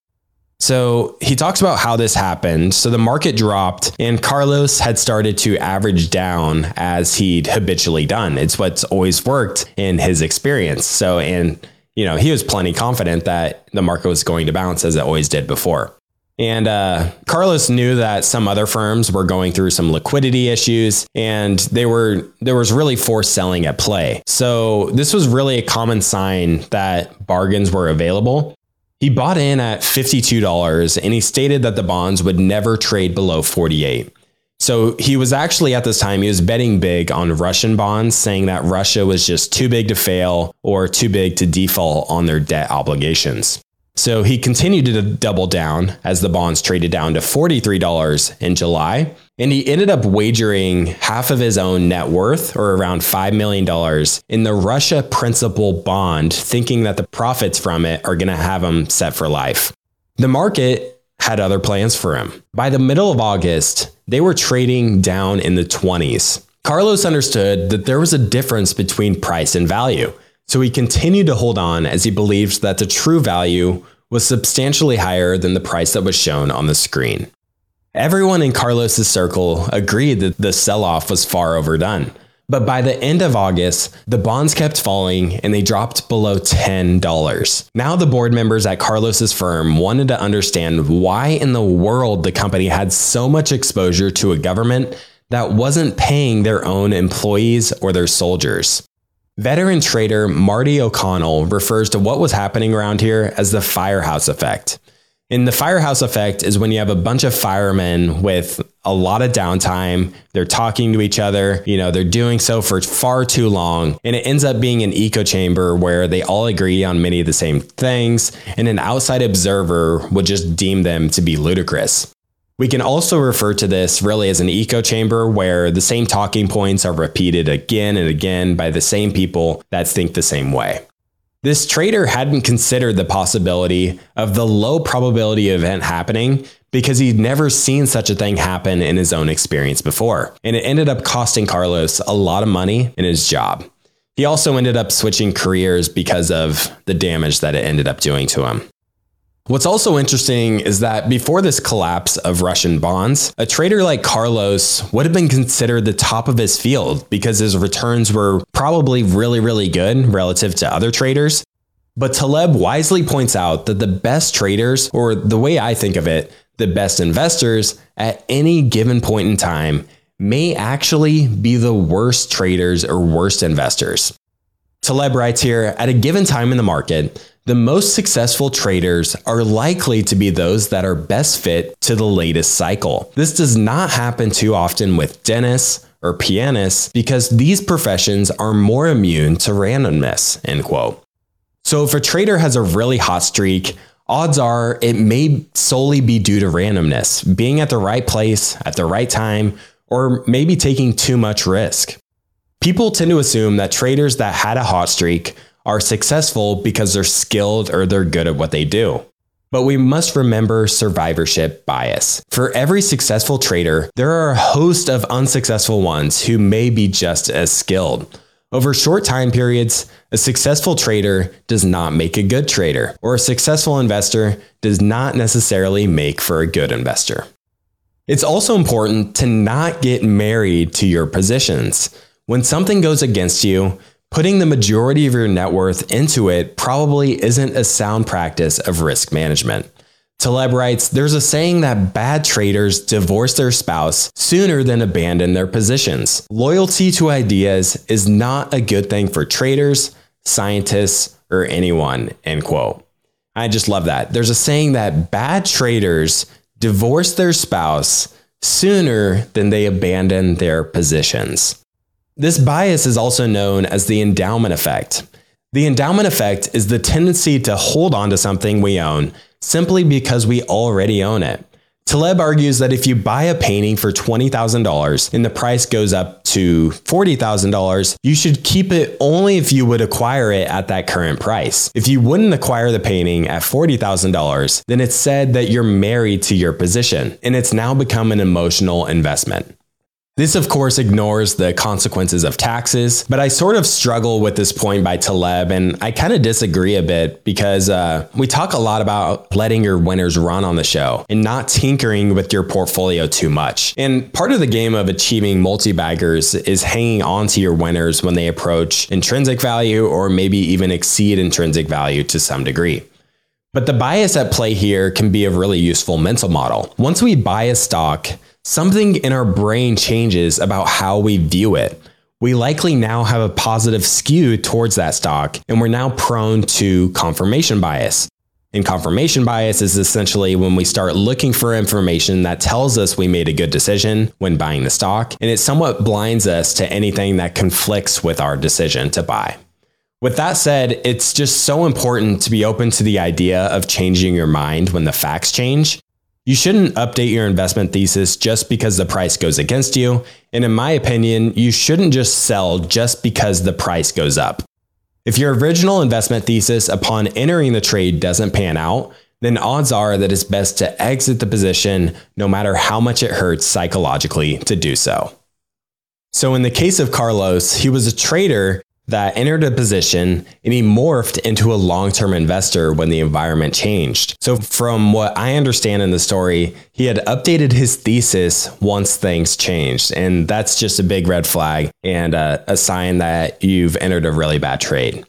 So he talks about how this happened. So the market dropped and Carlos had started to average down as he'd habitually done. It's what's always worked in his experience. So, and, you know, he was plenty confident that the market was going to bounce as it always did before. And uh, Carlos knew that some other firms were going through some liquidity issues and they were there was really forced selling at play. So this was really a common sign that bargains were available. He bought in at fifty-two dollars and he stated that the bonds would never trade below forty-eight. So he was actually at this time, he was betting big on Russian bonds, saying that Russia was just too big to fail or too big to default on their debt obligations. So he continued to double down as the bonds traded down to forty-three dollars in July. And he ended up wagering half of his own net worth, or around five million dollars, in the Russia principal bond, thinking that the profits from it are going to have him set for life. The market had other plans for him. By the middle of August, they were trading down in the twenties. Carlos understood that there was a difference between price and value. So he continued to hold on as he believed that the true value was substantially higher than the price that was shown on the screen. Everyone in Carlos's circle agreed that the sell-off was far overdone. But by the end of August, the bonds kept falling and they dropped below ten dollars. Now the board members at Carlos's firm wanted to understand why in the world the company had so much exposure to a government that wasn't paying their own employees or their soldiers. Veteran trader Marty O'Connell refers to what was happening around here as the firehouse effect. And the firehouse effect is when you have a bunch of firemen with a lot of downtime. They're talking to each other. You know, they're doing so for far too long. And it ends up being an echo chamber where they all agree on many of the same things. And an outside observer would just deem them to be ludicrous. We can also refer to this really as an echo chamber where the same talking points are repeated again and again by the same people that think the same way. This trader hadn't considered the possibility of the low probability event happening because he'd never seen such a thing happen in his own experience before. And it ended up costing Carlos a lot of money in his job. He also ended up switching careers because of the damage that it ended up doing to him. What's also interesting is that before this collapse of Russian bonds, a trader like Carlos would have been considered the top of his field because his returns were probably really, really good relative to other traders. But Taleb wisely points out that the best traders, or the way I think of it, the best investors at any given point in time may actually be the worst traders or worst investors. Taleb writes here, at a given time in the market, the most successful traders are likely to be those that are best fit to the latest cycle. This does not happen too often with dentists or pianists because these professions are more immune to randomness, end quote. So if a trader has a really hot streak, odds are it may solely be due to randomness, being at the right place at the right time, or maybe taking too much risk. People tend to assume that traders that had a hot streak are successful because they're skilled or they're good at what they do. But we must remember survivorship bias. For every successful trader, there are a host of unsuccessful ones who may be just as skilled. Over short time periods, a successful trader does not make a good trader, or a successful investor does not necessarily make for a good investor. It's also important to not get married to your positions. When something goes against you, putting the majority of your net worth into it probably isn't a sound practice of risk management. Taleb writes, there's a saying that bad traders divorce their spouse sooner than abandon their positions. Loyalty to ideas is not a good thing for traders, scientists, or anyone, end quote. I just love that. There's a saying that bad traders divorce their spouse sooner than they abandon their positions. This bias is also known as the endowment effect. The endowment effect is the tendency to hold on to something we own simply because we already own it. Taleb argues that if you buy a painting for twenty thousand dollars and the price goes up to forty thousand dollars, you should keep it only if you would acquire it at that current price. If you wouldn't acquire the painting at forty thousand dollars, then it's said that you're married to your position, and it's now become an emotional investment. This, of course, ignores the consequences of taxes, but I sort of struggle with this point by Taleb, and I kind of disagree a bit because uh, we talk a lot about letting your winners run on the show and not tinkering with your portfolio too much. And part of the game of achieving multi-baggers is hanging on to your winners when they approach intrinsic value or maybe even exceed intrinsic value to some degree. But the bias at play here can be a really useful mental model. Once we buy a stock, something in our brain changes about how we view it. We likely now have a positive skew towards that stock, and we're now prone to confirmation bias. And confirmation bias is essentially when we start looking for information that tells us we made a good decision when buying the stock, and it somewhat blinds us to anything that conflicts with our decision to buy. With that said, it's just so important to be open to the idea of changing your mind when the facts change. You shouldn't update your investment thesis just because the price goes against you. And in my opinion, you shouldn't just sell just because the price goes up. If your original investment thesis upon entering the trade doesn't pan out, then odds are that it's best to exit the position no matter how much it hurts psychologically to do so. So in the case of Carlos, he was a trader that entered a position and he morphed into a long-term investor when the environment changed. So from what I understand in the story, he had updated his thesis once things changed. And that's just a big red flag and a, a sign that you've entered a really bad trade.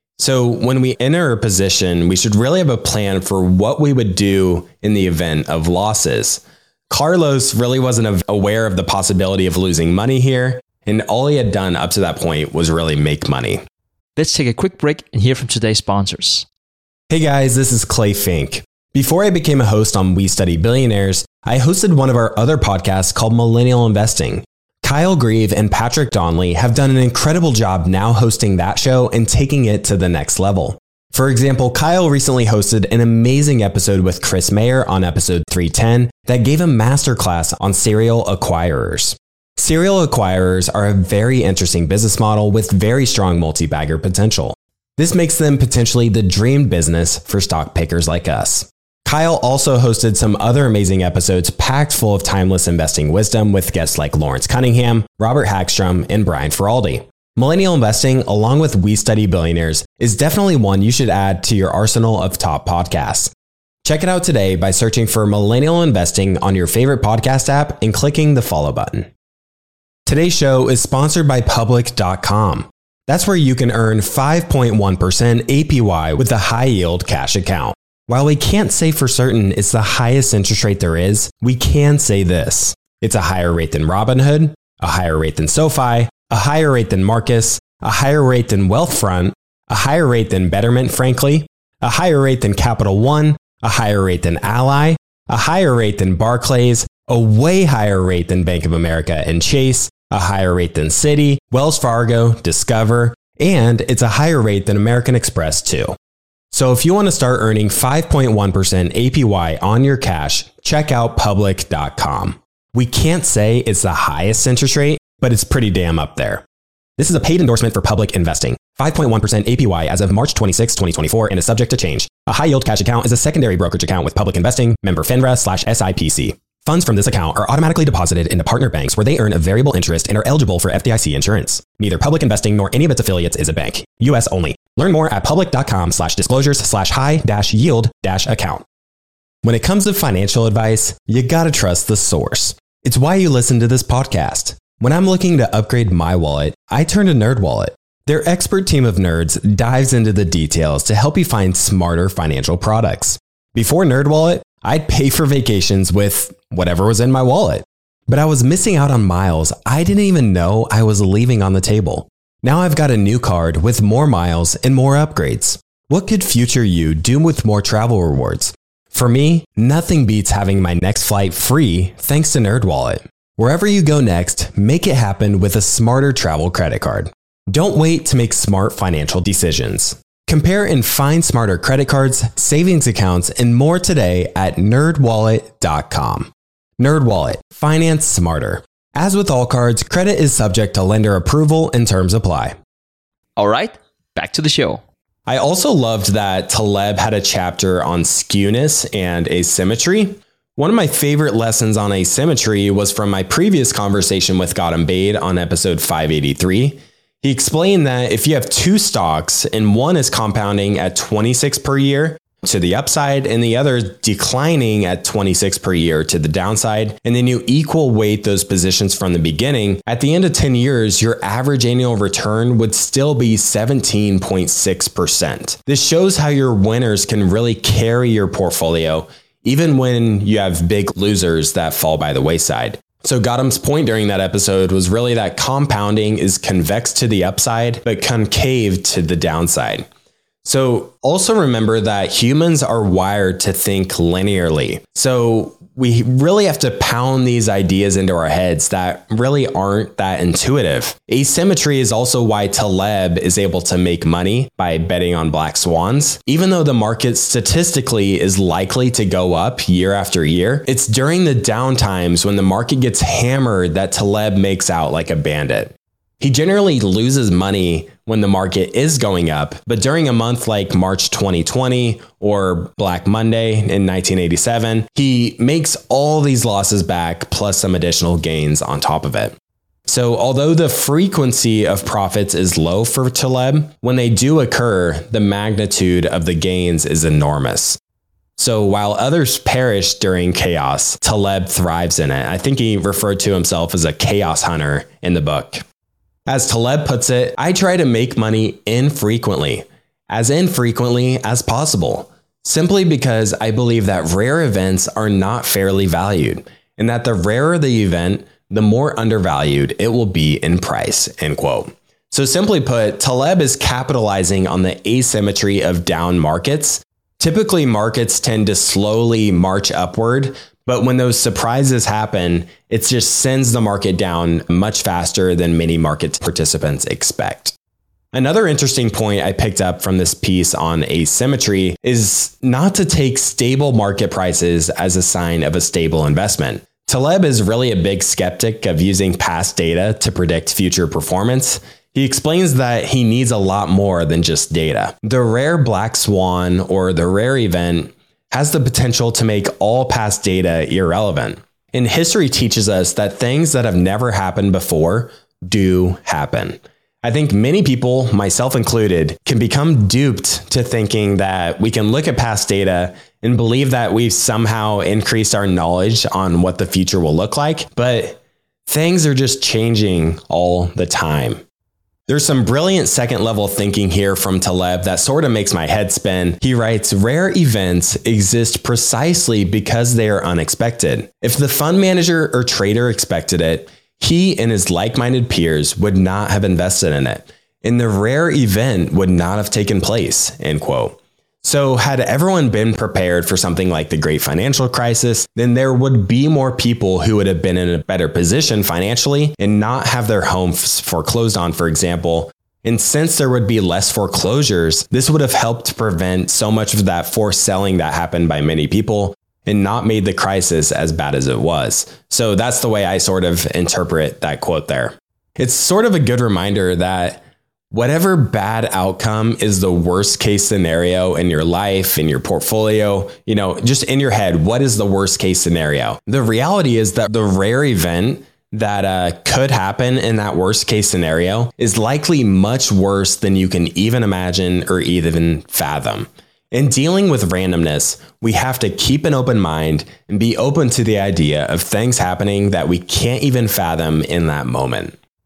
So when we enter a position, we should really have a plan for what we would do in the event of losses. Carlos really wasn't aware of the possibility of losing money here, and all he had done up to that point was really make money. Let's take a quick break and hear from today's sponsors. Hey guys, this is Clay Fink. Before I became a host on We Study Billionaires, I hosted one of our other podcasts called Millennial Investing. Kyle Grieve and Patrick Donnelly have done an incredible job now hosting that show and taking it to the next level. For example, Kyle recently hosted an amazing episode with Chris Mayer on episode three ten that gave a masterclass on serial acquirers. Serial acquirers are a very interesting business model with very strong multi-bagger potential. This makes them potentially the dream business for stock pickers like us. Kyle also hosted some other amazing episodes packed full of timeless investing wisdom with guests like Lawrence Cunningham, Robert Hagstrom, and Brian Feraldi. Millennial Investing, along with We Study Billionaires, is definitely one you should add to your arsenal of top podcasts. Check it out today by searching for Millennial Investing on your favorite podcast app and clicking the follow button. Today's show is sponsored by Public dot com. That's where you can earn five point one percent A P Y with a high-yield cash account. While we can't say for certain it's the highest interest rate there is, we can say this. It's a higher rate than Robinhood, a higher rate than SoFi, a higher rate than Marcus, a higher rate than Wealthfront, a higher rate than Betterment, frankly, a higher rate than Capital One, a higher rate than Ally, a higher rate than Barclays, a way higher rate than Bank of America and Chase, a higher rate than Citi, Wells Fargo, Discover, and it's a higher rate than American Express too. So if you want to start earning five point one percent A P Y on your cash, check out Public dot com. We can't say it's the highest interest rate, but it's pretty damn up there. This is a paid endorsement for Public Investing. five point one percent A P Y as of March twenty-sixth, twenty twenty-four and is subject to change. A high-yield cash account is a secondary brokerage account with Public Investing, member FINRA slash S I P C. Funds from this account are automatically deposited into partner banks where they earn a variable interest and are eligible for F D I C insurance. Neither Public Investing nor any of its affiliates is a bank. U S only. Learn more at public dot com slash disclosures slash high dash yield dash account. When it comes to financial advice, you gotta trust the source. It's why you listen to this podcast. When I'm looking to upgrade my wallet, I turn to NerdWallet. Their expert team of nerds dives into the details to help you find smarter financial products. Before NerdWallet, I'd pay for vacations with whatever was in my wallet. But I was missing out on miles I didn't even know I was leaving on the table. Now I've got a new card with more miles and more upgrades. What could future you do with more travel rewards? For me, nothing beats having my next flight free thanks to NerdWallet. Wherever you go next, make it happen with a smarter travel credit card. Don't wait to make smart financial decisions. Compare and find smarter credit cards, savings accounts, and more today at nerd wallet dot com. NerdWallet, finance smarter. As with all cards, credit is subject to lender approval and terms apply. All right, back to the show. I also loved that Taleb had a chapter on skewness and asymmetry. One of my favorite lessons on asymmetry was from my previous conversation with Gautam Baid on episode five eighty-three. He explained that if you have two stocks and one is compounding at twenty-six per year to the upside and the other is declining at twenty-six per year to the downside, and then you equal weight those positions from the beginning, at the end of ten years, your average annual return would still be seventeen point six percent. This shows how your winners can really carry your portfolio, even when you have big losers that fall by the wayside. So Gautam's point during that episode was really that compounding is convex to the upside, but concave to the downside. So also remember that humans are wired to think linearly. So we really have to pound these ideas into our heads that really aren't that intuitive. Asymmetry is also why Taleb is able to make money by betting on black swans. Even though the market statistically is likely to go up year after year, it's during the down times when the market gets hammered that Taleb makes out like a bandit. He generally loses money when the market is going up, but during a month like March twenty twenty or Black Monday in nineteen eighty-seven, he makes all these losses back plus some additional gains on top of it. So although the frequency of profits is low for Taleb, when they do occur, the magnitude of the gains is enormous. So while others perish during chaos, Taleb thrives in it. I think he referred to himself as a chaos hunter in the book. As Taleb puts it, I try to make money infrequently, as infrequently as possible, simply because I believe that rare events are not fairly valued, and that the rarer the event, the more undervalued it will be in price, end quote. So simply put, Taleb is capitalizing on the asymmetry of down markets. Typically, markets tend to slowly march upward, but when those surprises happen, it just sends the market down much faster than many market participants expect. Another interesting point I picked up from this piece on asymmetry is not to take stable market prices as a sign of a stable investment. Taleb is really a big skeptic of using past data to predict future performance. He explains that he needs a lot more than just data. The rare black swan or the rare event has the potential to make all past data irrelevant. And history teaches us that things that have never happened before do happen. I think many people, myself included, can become duped to thinking that we can look at past data and believe that we've somehow increased our knowledge on what the future will look like, but things are just changing all the time. There's some brilliant second level thinking here from Taleb that sort of makes my head spin. He writes, rare events exist precisely because they are unexpected. If the fund manager or trader expected it, he and his like-minded peers would not have invested in it, and the rare event would not have taken place, end quote. So had everyone been prepared for something like the Great Financial Crisis, then there would be more people who would have been in a better position financially and not have their homes foreclosed on, for example. And since there would be less foreclosures, this would have helped to prevent so much of that forced selling that happened by many people and not made the crisis as bad as it was. So that's the way I sort of interpret that quote there. It's sort of a good reminder that whatever bad outcome is the worst case scenario in your life, in your portfolio, you know, just in your head, what is the worst case scenario? The reality is that the rare event that uh, could happen in that worst case scenario is likely much worse than you can even imagine or even fathom. In dealing with randomness, we have to keep an open mind and be open to the idea of things happening that we can't even fathom in that moment.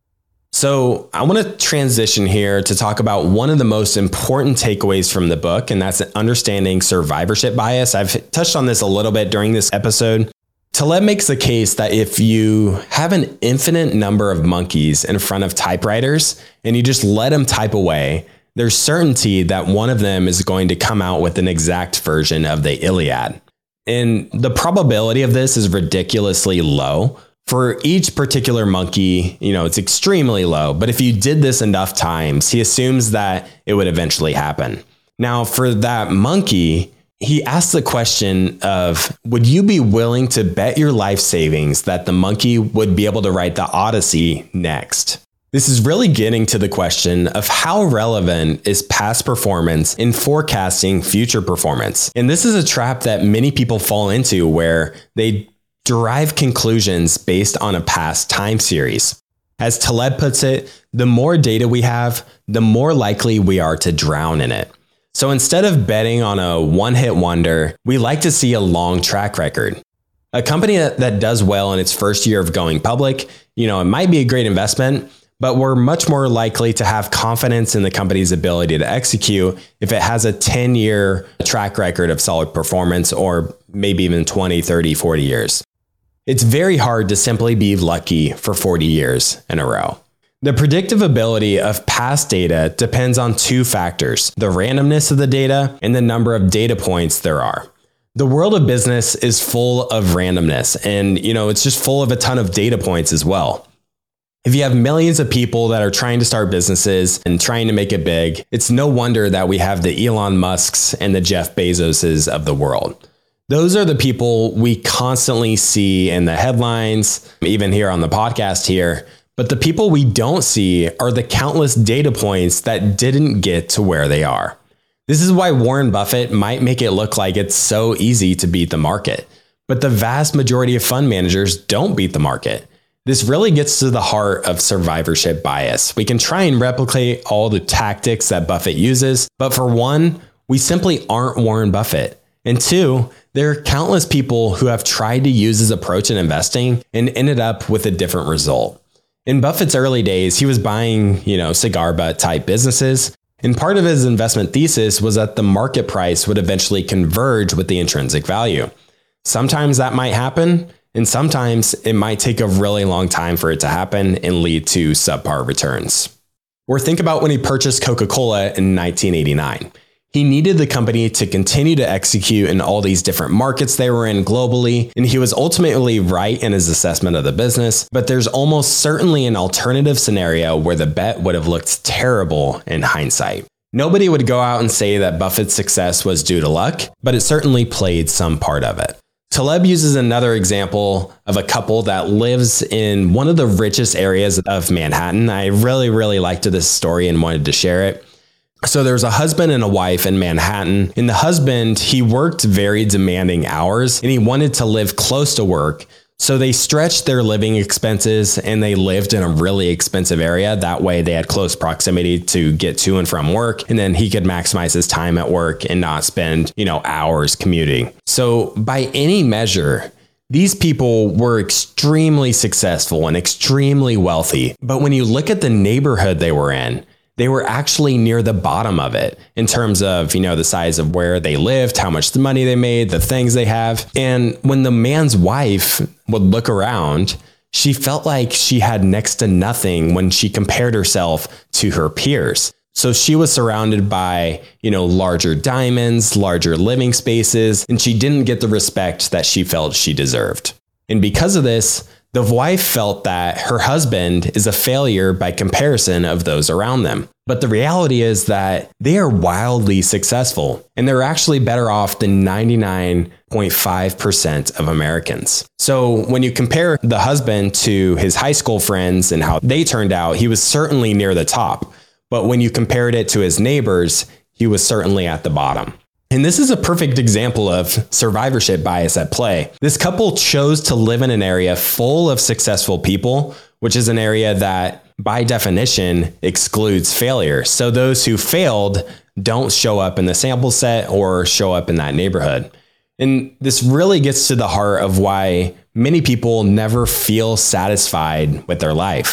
So I want to transition here to talk about one of the most important takeaways from the book, and that's understanding survivorship bias. I've touched on this a little bit during this episode. Taleb makes the case that if you have an infinite number of monkeys in front of typewriters and you just let them type away, there's certainty that one of them is going to come out with an exact version of the Iliad. And the probability of this is ridiculously low. For each particular monkey, you know, it's extremely low. But if you did this enough times, he assumes that it would eventually happen. Now, for that monkey, he asks the question of, would you be willing to bet your life savings that the monkey would be able to write the Odyssey next? This is really getting to the question of how relevant is past performance in forecasting future performance. And this is a trap that many people fall into where they derive conclusions based on a past time series. As Taleb puts it, the more data we have, the more likely we are to drown in it. So instead of betting on a one-hit wonder, we like to see a long track record. A company that, that does well in its first year of going public, you know, it might be a great investment, but we're much more likely to have confidence in the company's ability to execute if it has a ten-year track record of solid performance, or maybe even twenty, thirty, forty years. It's very hard to simply be lucky for forty years in a row. The predictive ability of past data depends on two factors: the randomness of the data and the number of data points there are. The world of business is full of randomness, and you know, it's just full of a ton of data points as well. If you have millions of people that are trying to start businesses and trying to make it big, it's no wonder that we have the Elon Musks and the Jeff Bezoses of the world. Those are the people we constantly see in the headlines, even here on the podcast here. But the people we don't see are the countless data points that didn't get to where they are. This is why Warren Buffett might make it look like it's so easy to beat the market. But the vast majority of fund managers don't beat the market. This really gets to the heart of survivorship bias. We can try and replicate all the tactics that Buffett uses, but for one, we simply aren't Warren Buffett. And two, there are countless people who have tried to use his approach in investing and ended up with a different result. In Buffett's early days, he was buying, you know, cigar butt type businesses. And part of his investment thesis was that the market price would eventually converge with the intrinsic value. Sometimes that might happen, and sometimes it might take a really long time for it to happen and lead to subpar returns. Or think about when he purchased Coca-Cola in nineteen eighty-nine. He needed the company to continue to execute in all these different markets they were in globally, and he was ultimately right in his assessment of the business, but there's almost certainly an alternative scenario where the bet would have looked terrible in hindsight. Nobody would go out and say that Buffett's success was due to luck, but it certainly played some part of it. Taleb uses another example of a couple that lives in one of the richest areas of Manhattan. I really, really liked this story and wanted to share it. So there's a husband and a wife in Manhattan, and the husband, he worked very demanding hours and he wanted to live close to work. So they stretched their living expenses and they lived in a really expensive area. That way they had close proximity to get to and from work. And then he could maximize his time at work and not spend, you know, hours commuting. So by any measure, these people were extremely successful and extremely wealthy. But when you look at the neighborhood they were in, they were actually near the bottom of it in terms of, you know, the size of where they lived, how much money they made, the things they have. And when the man's wife would look around, she felt like she had next to nothing when she compared herself to her peers. So she was surrounded by, you know, larger diamonds, larger living spaces, and she didn't get the respect that she felt she deserved. And because of this, the wife felt that her husband is a failure by comparison of those around them. But the reality is that they are wildly successful, and they're actually better off than ninety-nine point five percent of Americans. So when you compare the husband to his high school friends and how they turned out, he was certainly near the top. But when you compared it to his neighbors, he was certainly at the bottom. And this is a perfect example of survivorship bias at play. This couple chose to live in an area full of successful people, which is an area that by definition excludes failure. So those who failed don't show up in the sample set or show up in that neighborhood. And this really gets to the heart of why many people never feel satisfied with their life.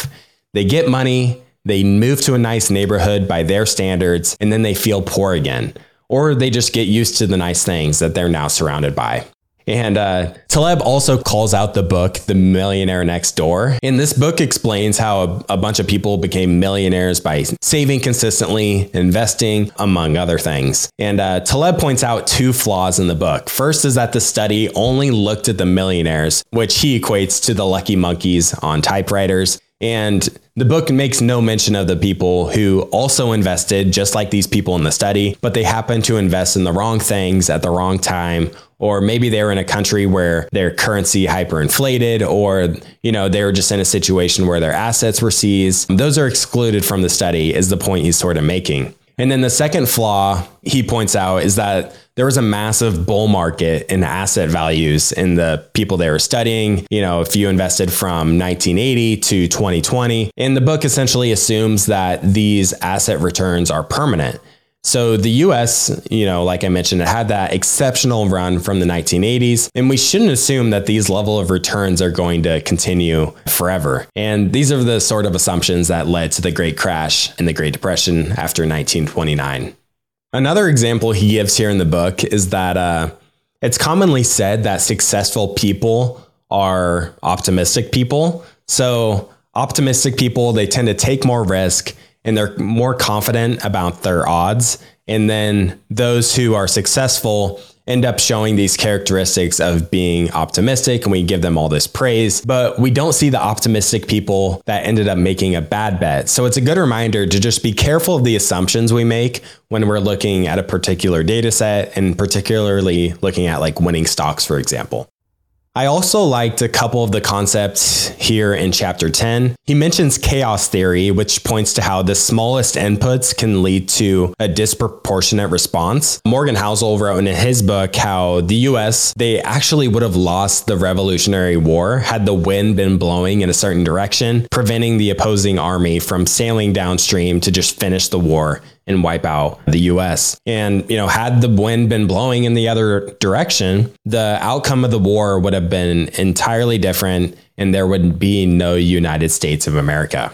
They get money, they move to a nice neighborhood by their standards, and then they feel poor again. Or they just get used to the nice things that they're now surrounded by. And uh, Taleb also calls out the book, The Millionaire Next Door. And this book explains how a, a bunch of people became millionaires by saving consistently, investing, among other things. And uh, Taleb points out two flaws in the book. First is that the study only looked at the millionaires, which he equates to the lucky monkeys on typewriters. And the book makes no mention of the people who also invested just like these people in the study, but they happen to invest in the wrong things at the wrong time. Or maybe they were in a country where their currency hyperinflated, or, you know, they were just in a situation where their assets were seized. Those are excluded from the study is the point he's sort of making. And then the second flaw he points out is that there was a massive bull market in asset values in the people they were studying. You know, if you invested from nineteen eighty to twenty twenty, and the book essentially assumes that these asset returns are permanent. So the U S, you know, like I mentioned, it had that exceptional run from the nineteen eighties, and we shouldn't assume that these level of returns are going to continue forever. And these are the sort of assumptions that led to the Great Crash and the Great Depression after nineteen twenty-nine. Another example he gives here in the book is that uh, it's commonly said that successful people are optimistic people. So optimistic people, they tend to take more risk, and they're more confident about their odds. And then those who are successful end up showing these characteristics of being optimistic, and we give them all this praise, but we don't see the optimistic people that ended up making a bad bet. So it's a good reminder to just be careful of the assumptions we make when we're looking at a particular data set, and particularly looking at like winning stocks, for example. I also liked a couple of the concepts here in chapter ten. He mentions chaos theory, which points to how the smallest inputs can lead to a disproportionate response. Morgan Housel wrote in his book how the U S, they actually would have lost the Revolutionary War had the wind been blowing in a certain direction, preventing the opposing army from sailing downstream to just finish the war and wipe out the U S. And, you know, had the wind been blowing in the other direction, the outcome of the war would have been entirely different, and there would be no United States of America.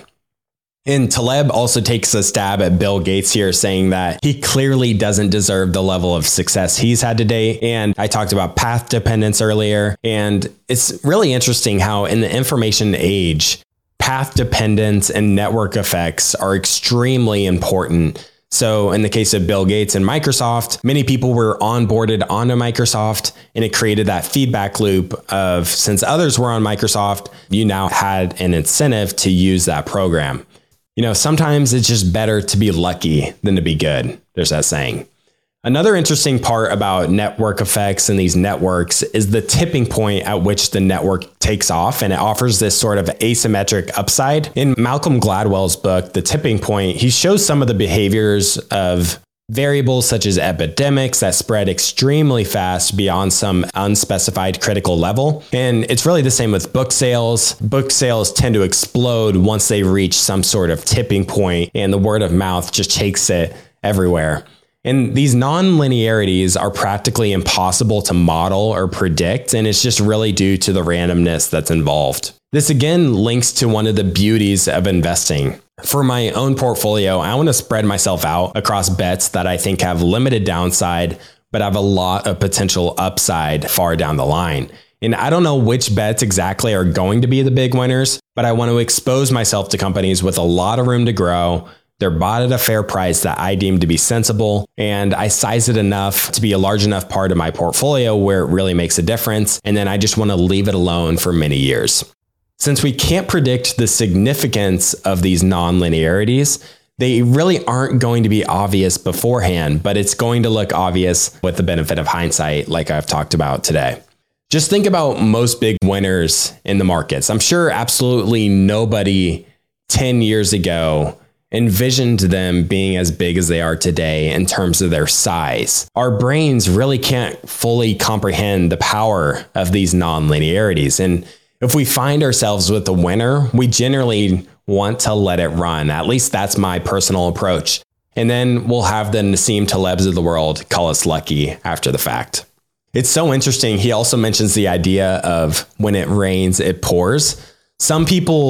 And Taleb also takes a stab at Bill Gates here, saying that he clearly doesn't deserve the level of success he's had today. And I talked about path dependence earlier, and it's really interesting how in the information age, path dependence and network effects are extremely important. So in the case of Bill Gates and Microsoft, many people were onboarded onto Microsoft, and it created that feedback loop of, since others were on Microsoft, you now had an incentive to use that program. You know, sometimes it's just better to be lucky than to be good. There's that saying. Another interesting part about network effects and these networks is the tipping point at which the network takes off, and it offers this sort of asymmetric upside. In Malcolm Gladwell's book, The Tipping Point, he shows some of the behaviors of variables such as epidemics that spread extremely fast beyond some unspecified critical level. And it's really the same with book sales. Book sales tend to explode once they reach some sort of tipping point, and the word of mouth just takes it everywhere. And these non-linearities are practically impossible to model or predict, and it's just really due to the randomness that's involved. This again links to one of the beauties of investing. For my own portfolio, I want to spread myself out across bets that I think have limited downside, but have a lot of potential upside far down the line. And I don't know which bets exactly are going to be the big winners, but I want to expose myself to companies with a lot of room to grow. They're bought at a fair price that I deem to be sensible, and I size it enough to be a large enough part of my portfolio where it really makes a difference, and then I just want to leave it alone for many years. Since we can't predict the significance of these non-linearities, they really aren't going to be obvious beforehand, but it's going to look obvious with the benefit of hindsight, like I've talked about today. Just think about most big winners in the markets. I'm sure absolutely nobody ten years ago envisioned them being as big as they are today in terms of their size. Our brains really can't fully comprehend the power of these non-linearities. And if we find ourselves with a winner, we generally want to let it run. At least that's my personal approach. And then we'll have the Nassim Talebs of the world call us lucky after the fact. It's so interesting. He also mentions the idea of when it rains, it pours. Some people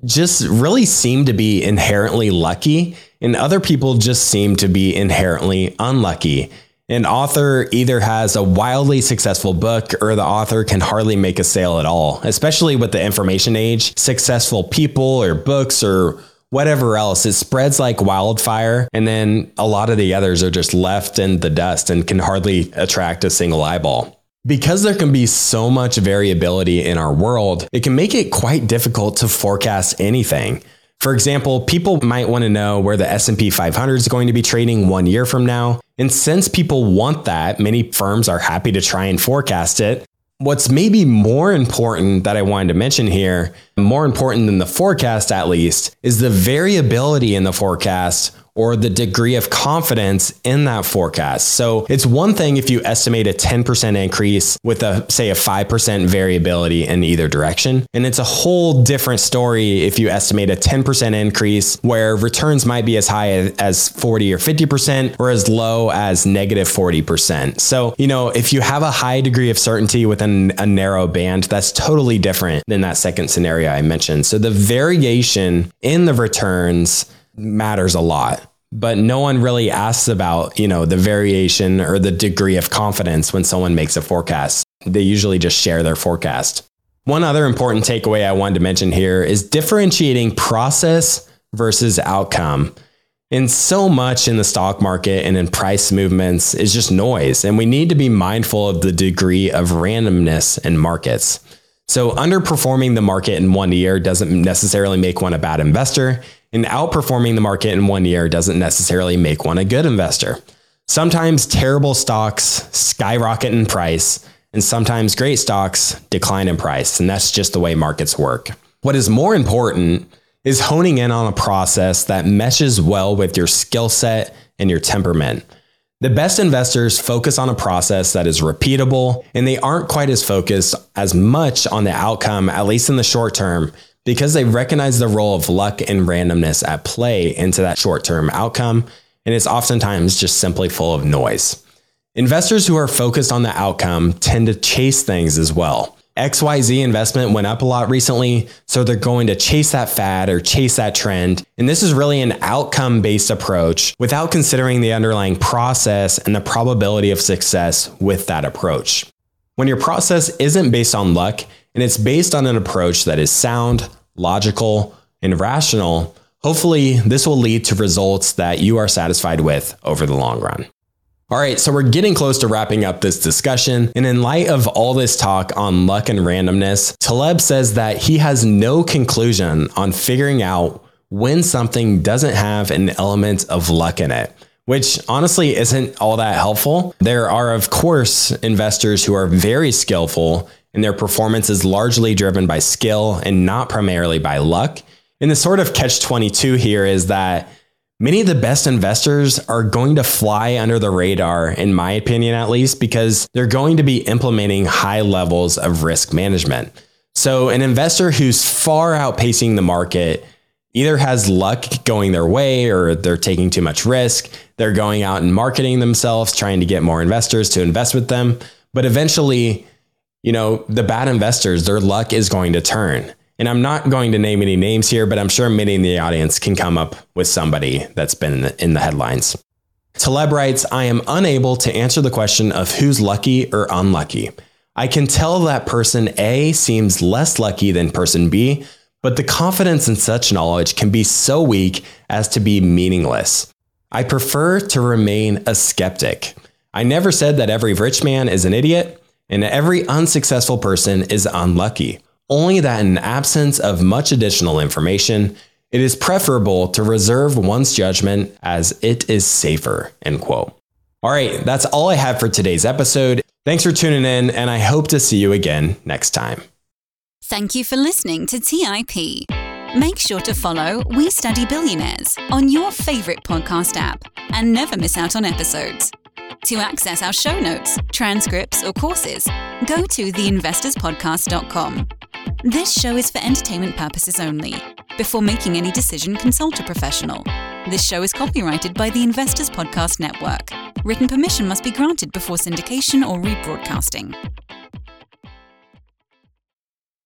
just really seem to be inherently lucky, and other people just seem to be inherently unlucky. An author either has a wildly successful book or the author can hardly make a sale at all, especially with the information age. Successful people or books or whatever else, it spreads like wildfire. And then a lot of the others are just left in the dust and can hardly attract a single eyeball. Because there can be so much variability in our world, it can make it quite difficult to forecast anything. For example, people might want to know where the S and P five hundred is going to be trading one year from now. And since people want that, many firms are happy to try and forecast it. What's maybe more important that I wanted to mention here, more important than the forecast at least, is the variability in the forecast or the degree of confidence in that forecast. So it's one thing if you estimate a ten percent increase with a, say, a five percent variability in either direction. And it's a whole different story if you estimate a ten percent increase where returns might be as high as forty or fifty percent or as low as negative forty percent. So, you know, if you have a high degree of certainty within a narrow band, that's totally different than that second scenario I mentioned. So the variation in the returns matters a lot, but no one really asks about, you know, the variation or the degree of confidence when someone makes a forecast. They usually just share their forecast. One other important takeaway I wanted to mention here is differentiating process versus outcome. And so much in the stock market and in price movements is just noise, and we need to be mindful of the degree of randomness in markets. So underperforming the market in one year doesn't necessarily make one a bad investor, and outperforming the market in one year doesn't necessarily make one a good investor. Sometimes terrible stocks skyrocket in price, and sometimes great stocks decline in price, and that's just the way markets work. What is more important is honing in on a process that meshes well with your skill set and your temperament. The best investors focus on a process that is repeatable, and they aren't quite as focused as much on the outcome, at least in the short term, because they recognize the role of luck and randomness at play into that short-term outcome, and it's oftentimes just simply full of noise. Investors who are focused on the outcome tend to chase things as well. X Y Z investment went up a lot recently, so they're going to chase that fad or chase that trend. And this is really an outcome-based approach without considering the underlying process and the probability of success with that approach. When your process isn't based on luck and it's based on an approach that is sound, logical, and rational, hopefully this will lead to results that you are satisfied with over the long run. All right, so we're getting close to wrapping up this discussion. And in light of all this talk on luck and randomness, Taleb says that he has no conclusion on figuring out when something doesn't have an element of luck in it, which honestly isn't all that helpful. There are, of course, investors who are very skillful and their performance is largely driven by skill and not primarily by luck. And the sort of catch twenty-two here is that many of the best investors are going to fly under the radar, in my opinion at least, because they're going to be implementing high levels of risk management. So an investor who's far outpacing the market either has luck going their way or they're taking too much risk. They're going out and marketing themselves, trying to get more investors to invest with them. But eventually, you know, the bad investors, their luck is going to turn. And I'm not going to name any names here, but I'm sure many in the audience can come up with somebody that's been in the, in the headlines. Taleb writes, I am unable to answer the question of who's lucky or unlucky. I can tell that person A seems less lucky than person B, but the confidence in such knowledge can be so weak as to be meaningless. I prefer to remain a skeptic. I never said that every rich man is an idiot and every unsuccessful person is unlucky. Only that in absence of much additional information, it is preferable to reserve one's judgment as it is safer, end quote. All right, that's all I have for today's episode. Thanks for tuning in, and I hope to see you again next time. Thank you for listening to T I P. Make sure to follow We Study Billionaires on your favorite podcast app and never miss out on episodes. To access our show notes, transcripts, or courses, go to the investors podcast dot com. This show is for entertainment purposes only. Before making any decision, consult a professional. This show is copyrighted by the Investors Podcast Network. Written permission must be granted before syndication or rebroadcasting.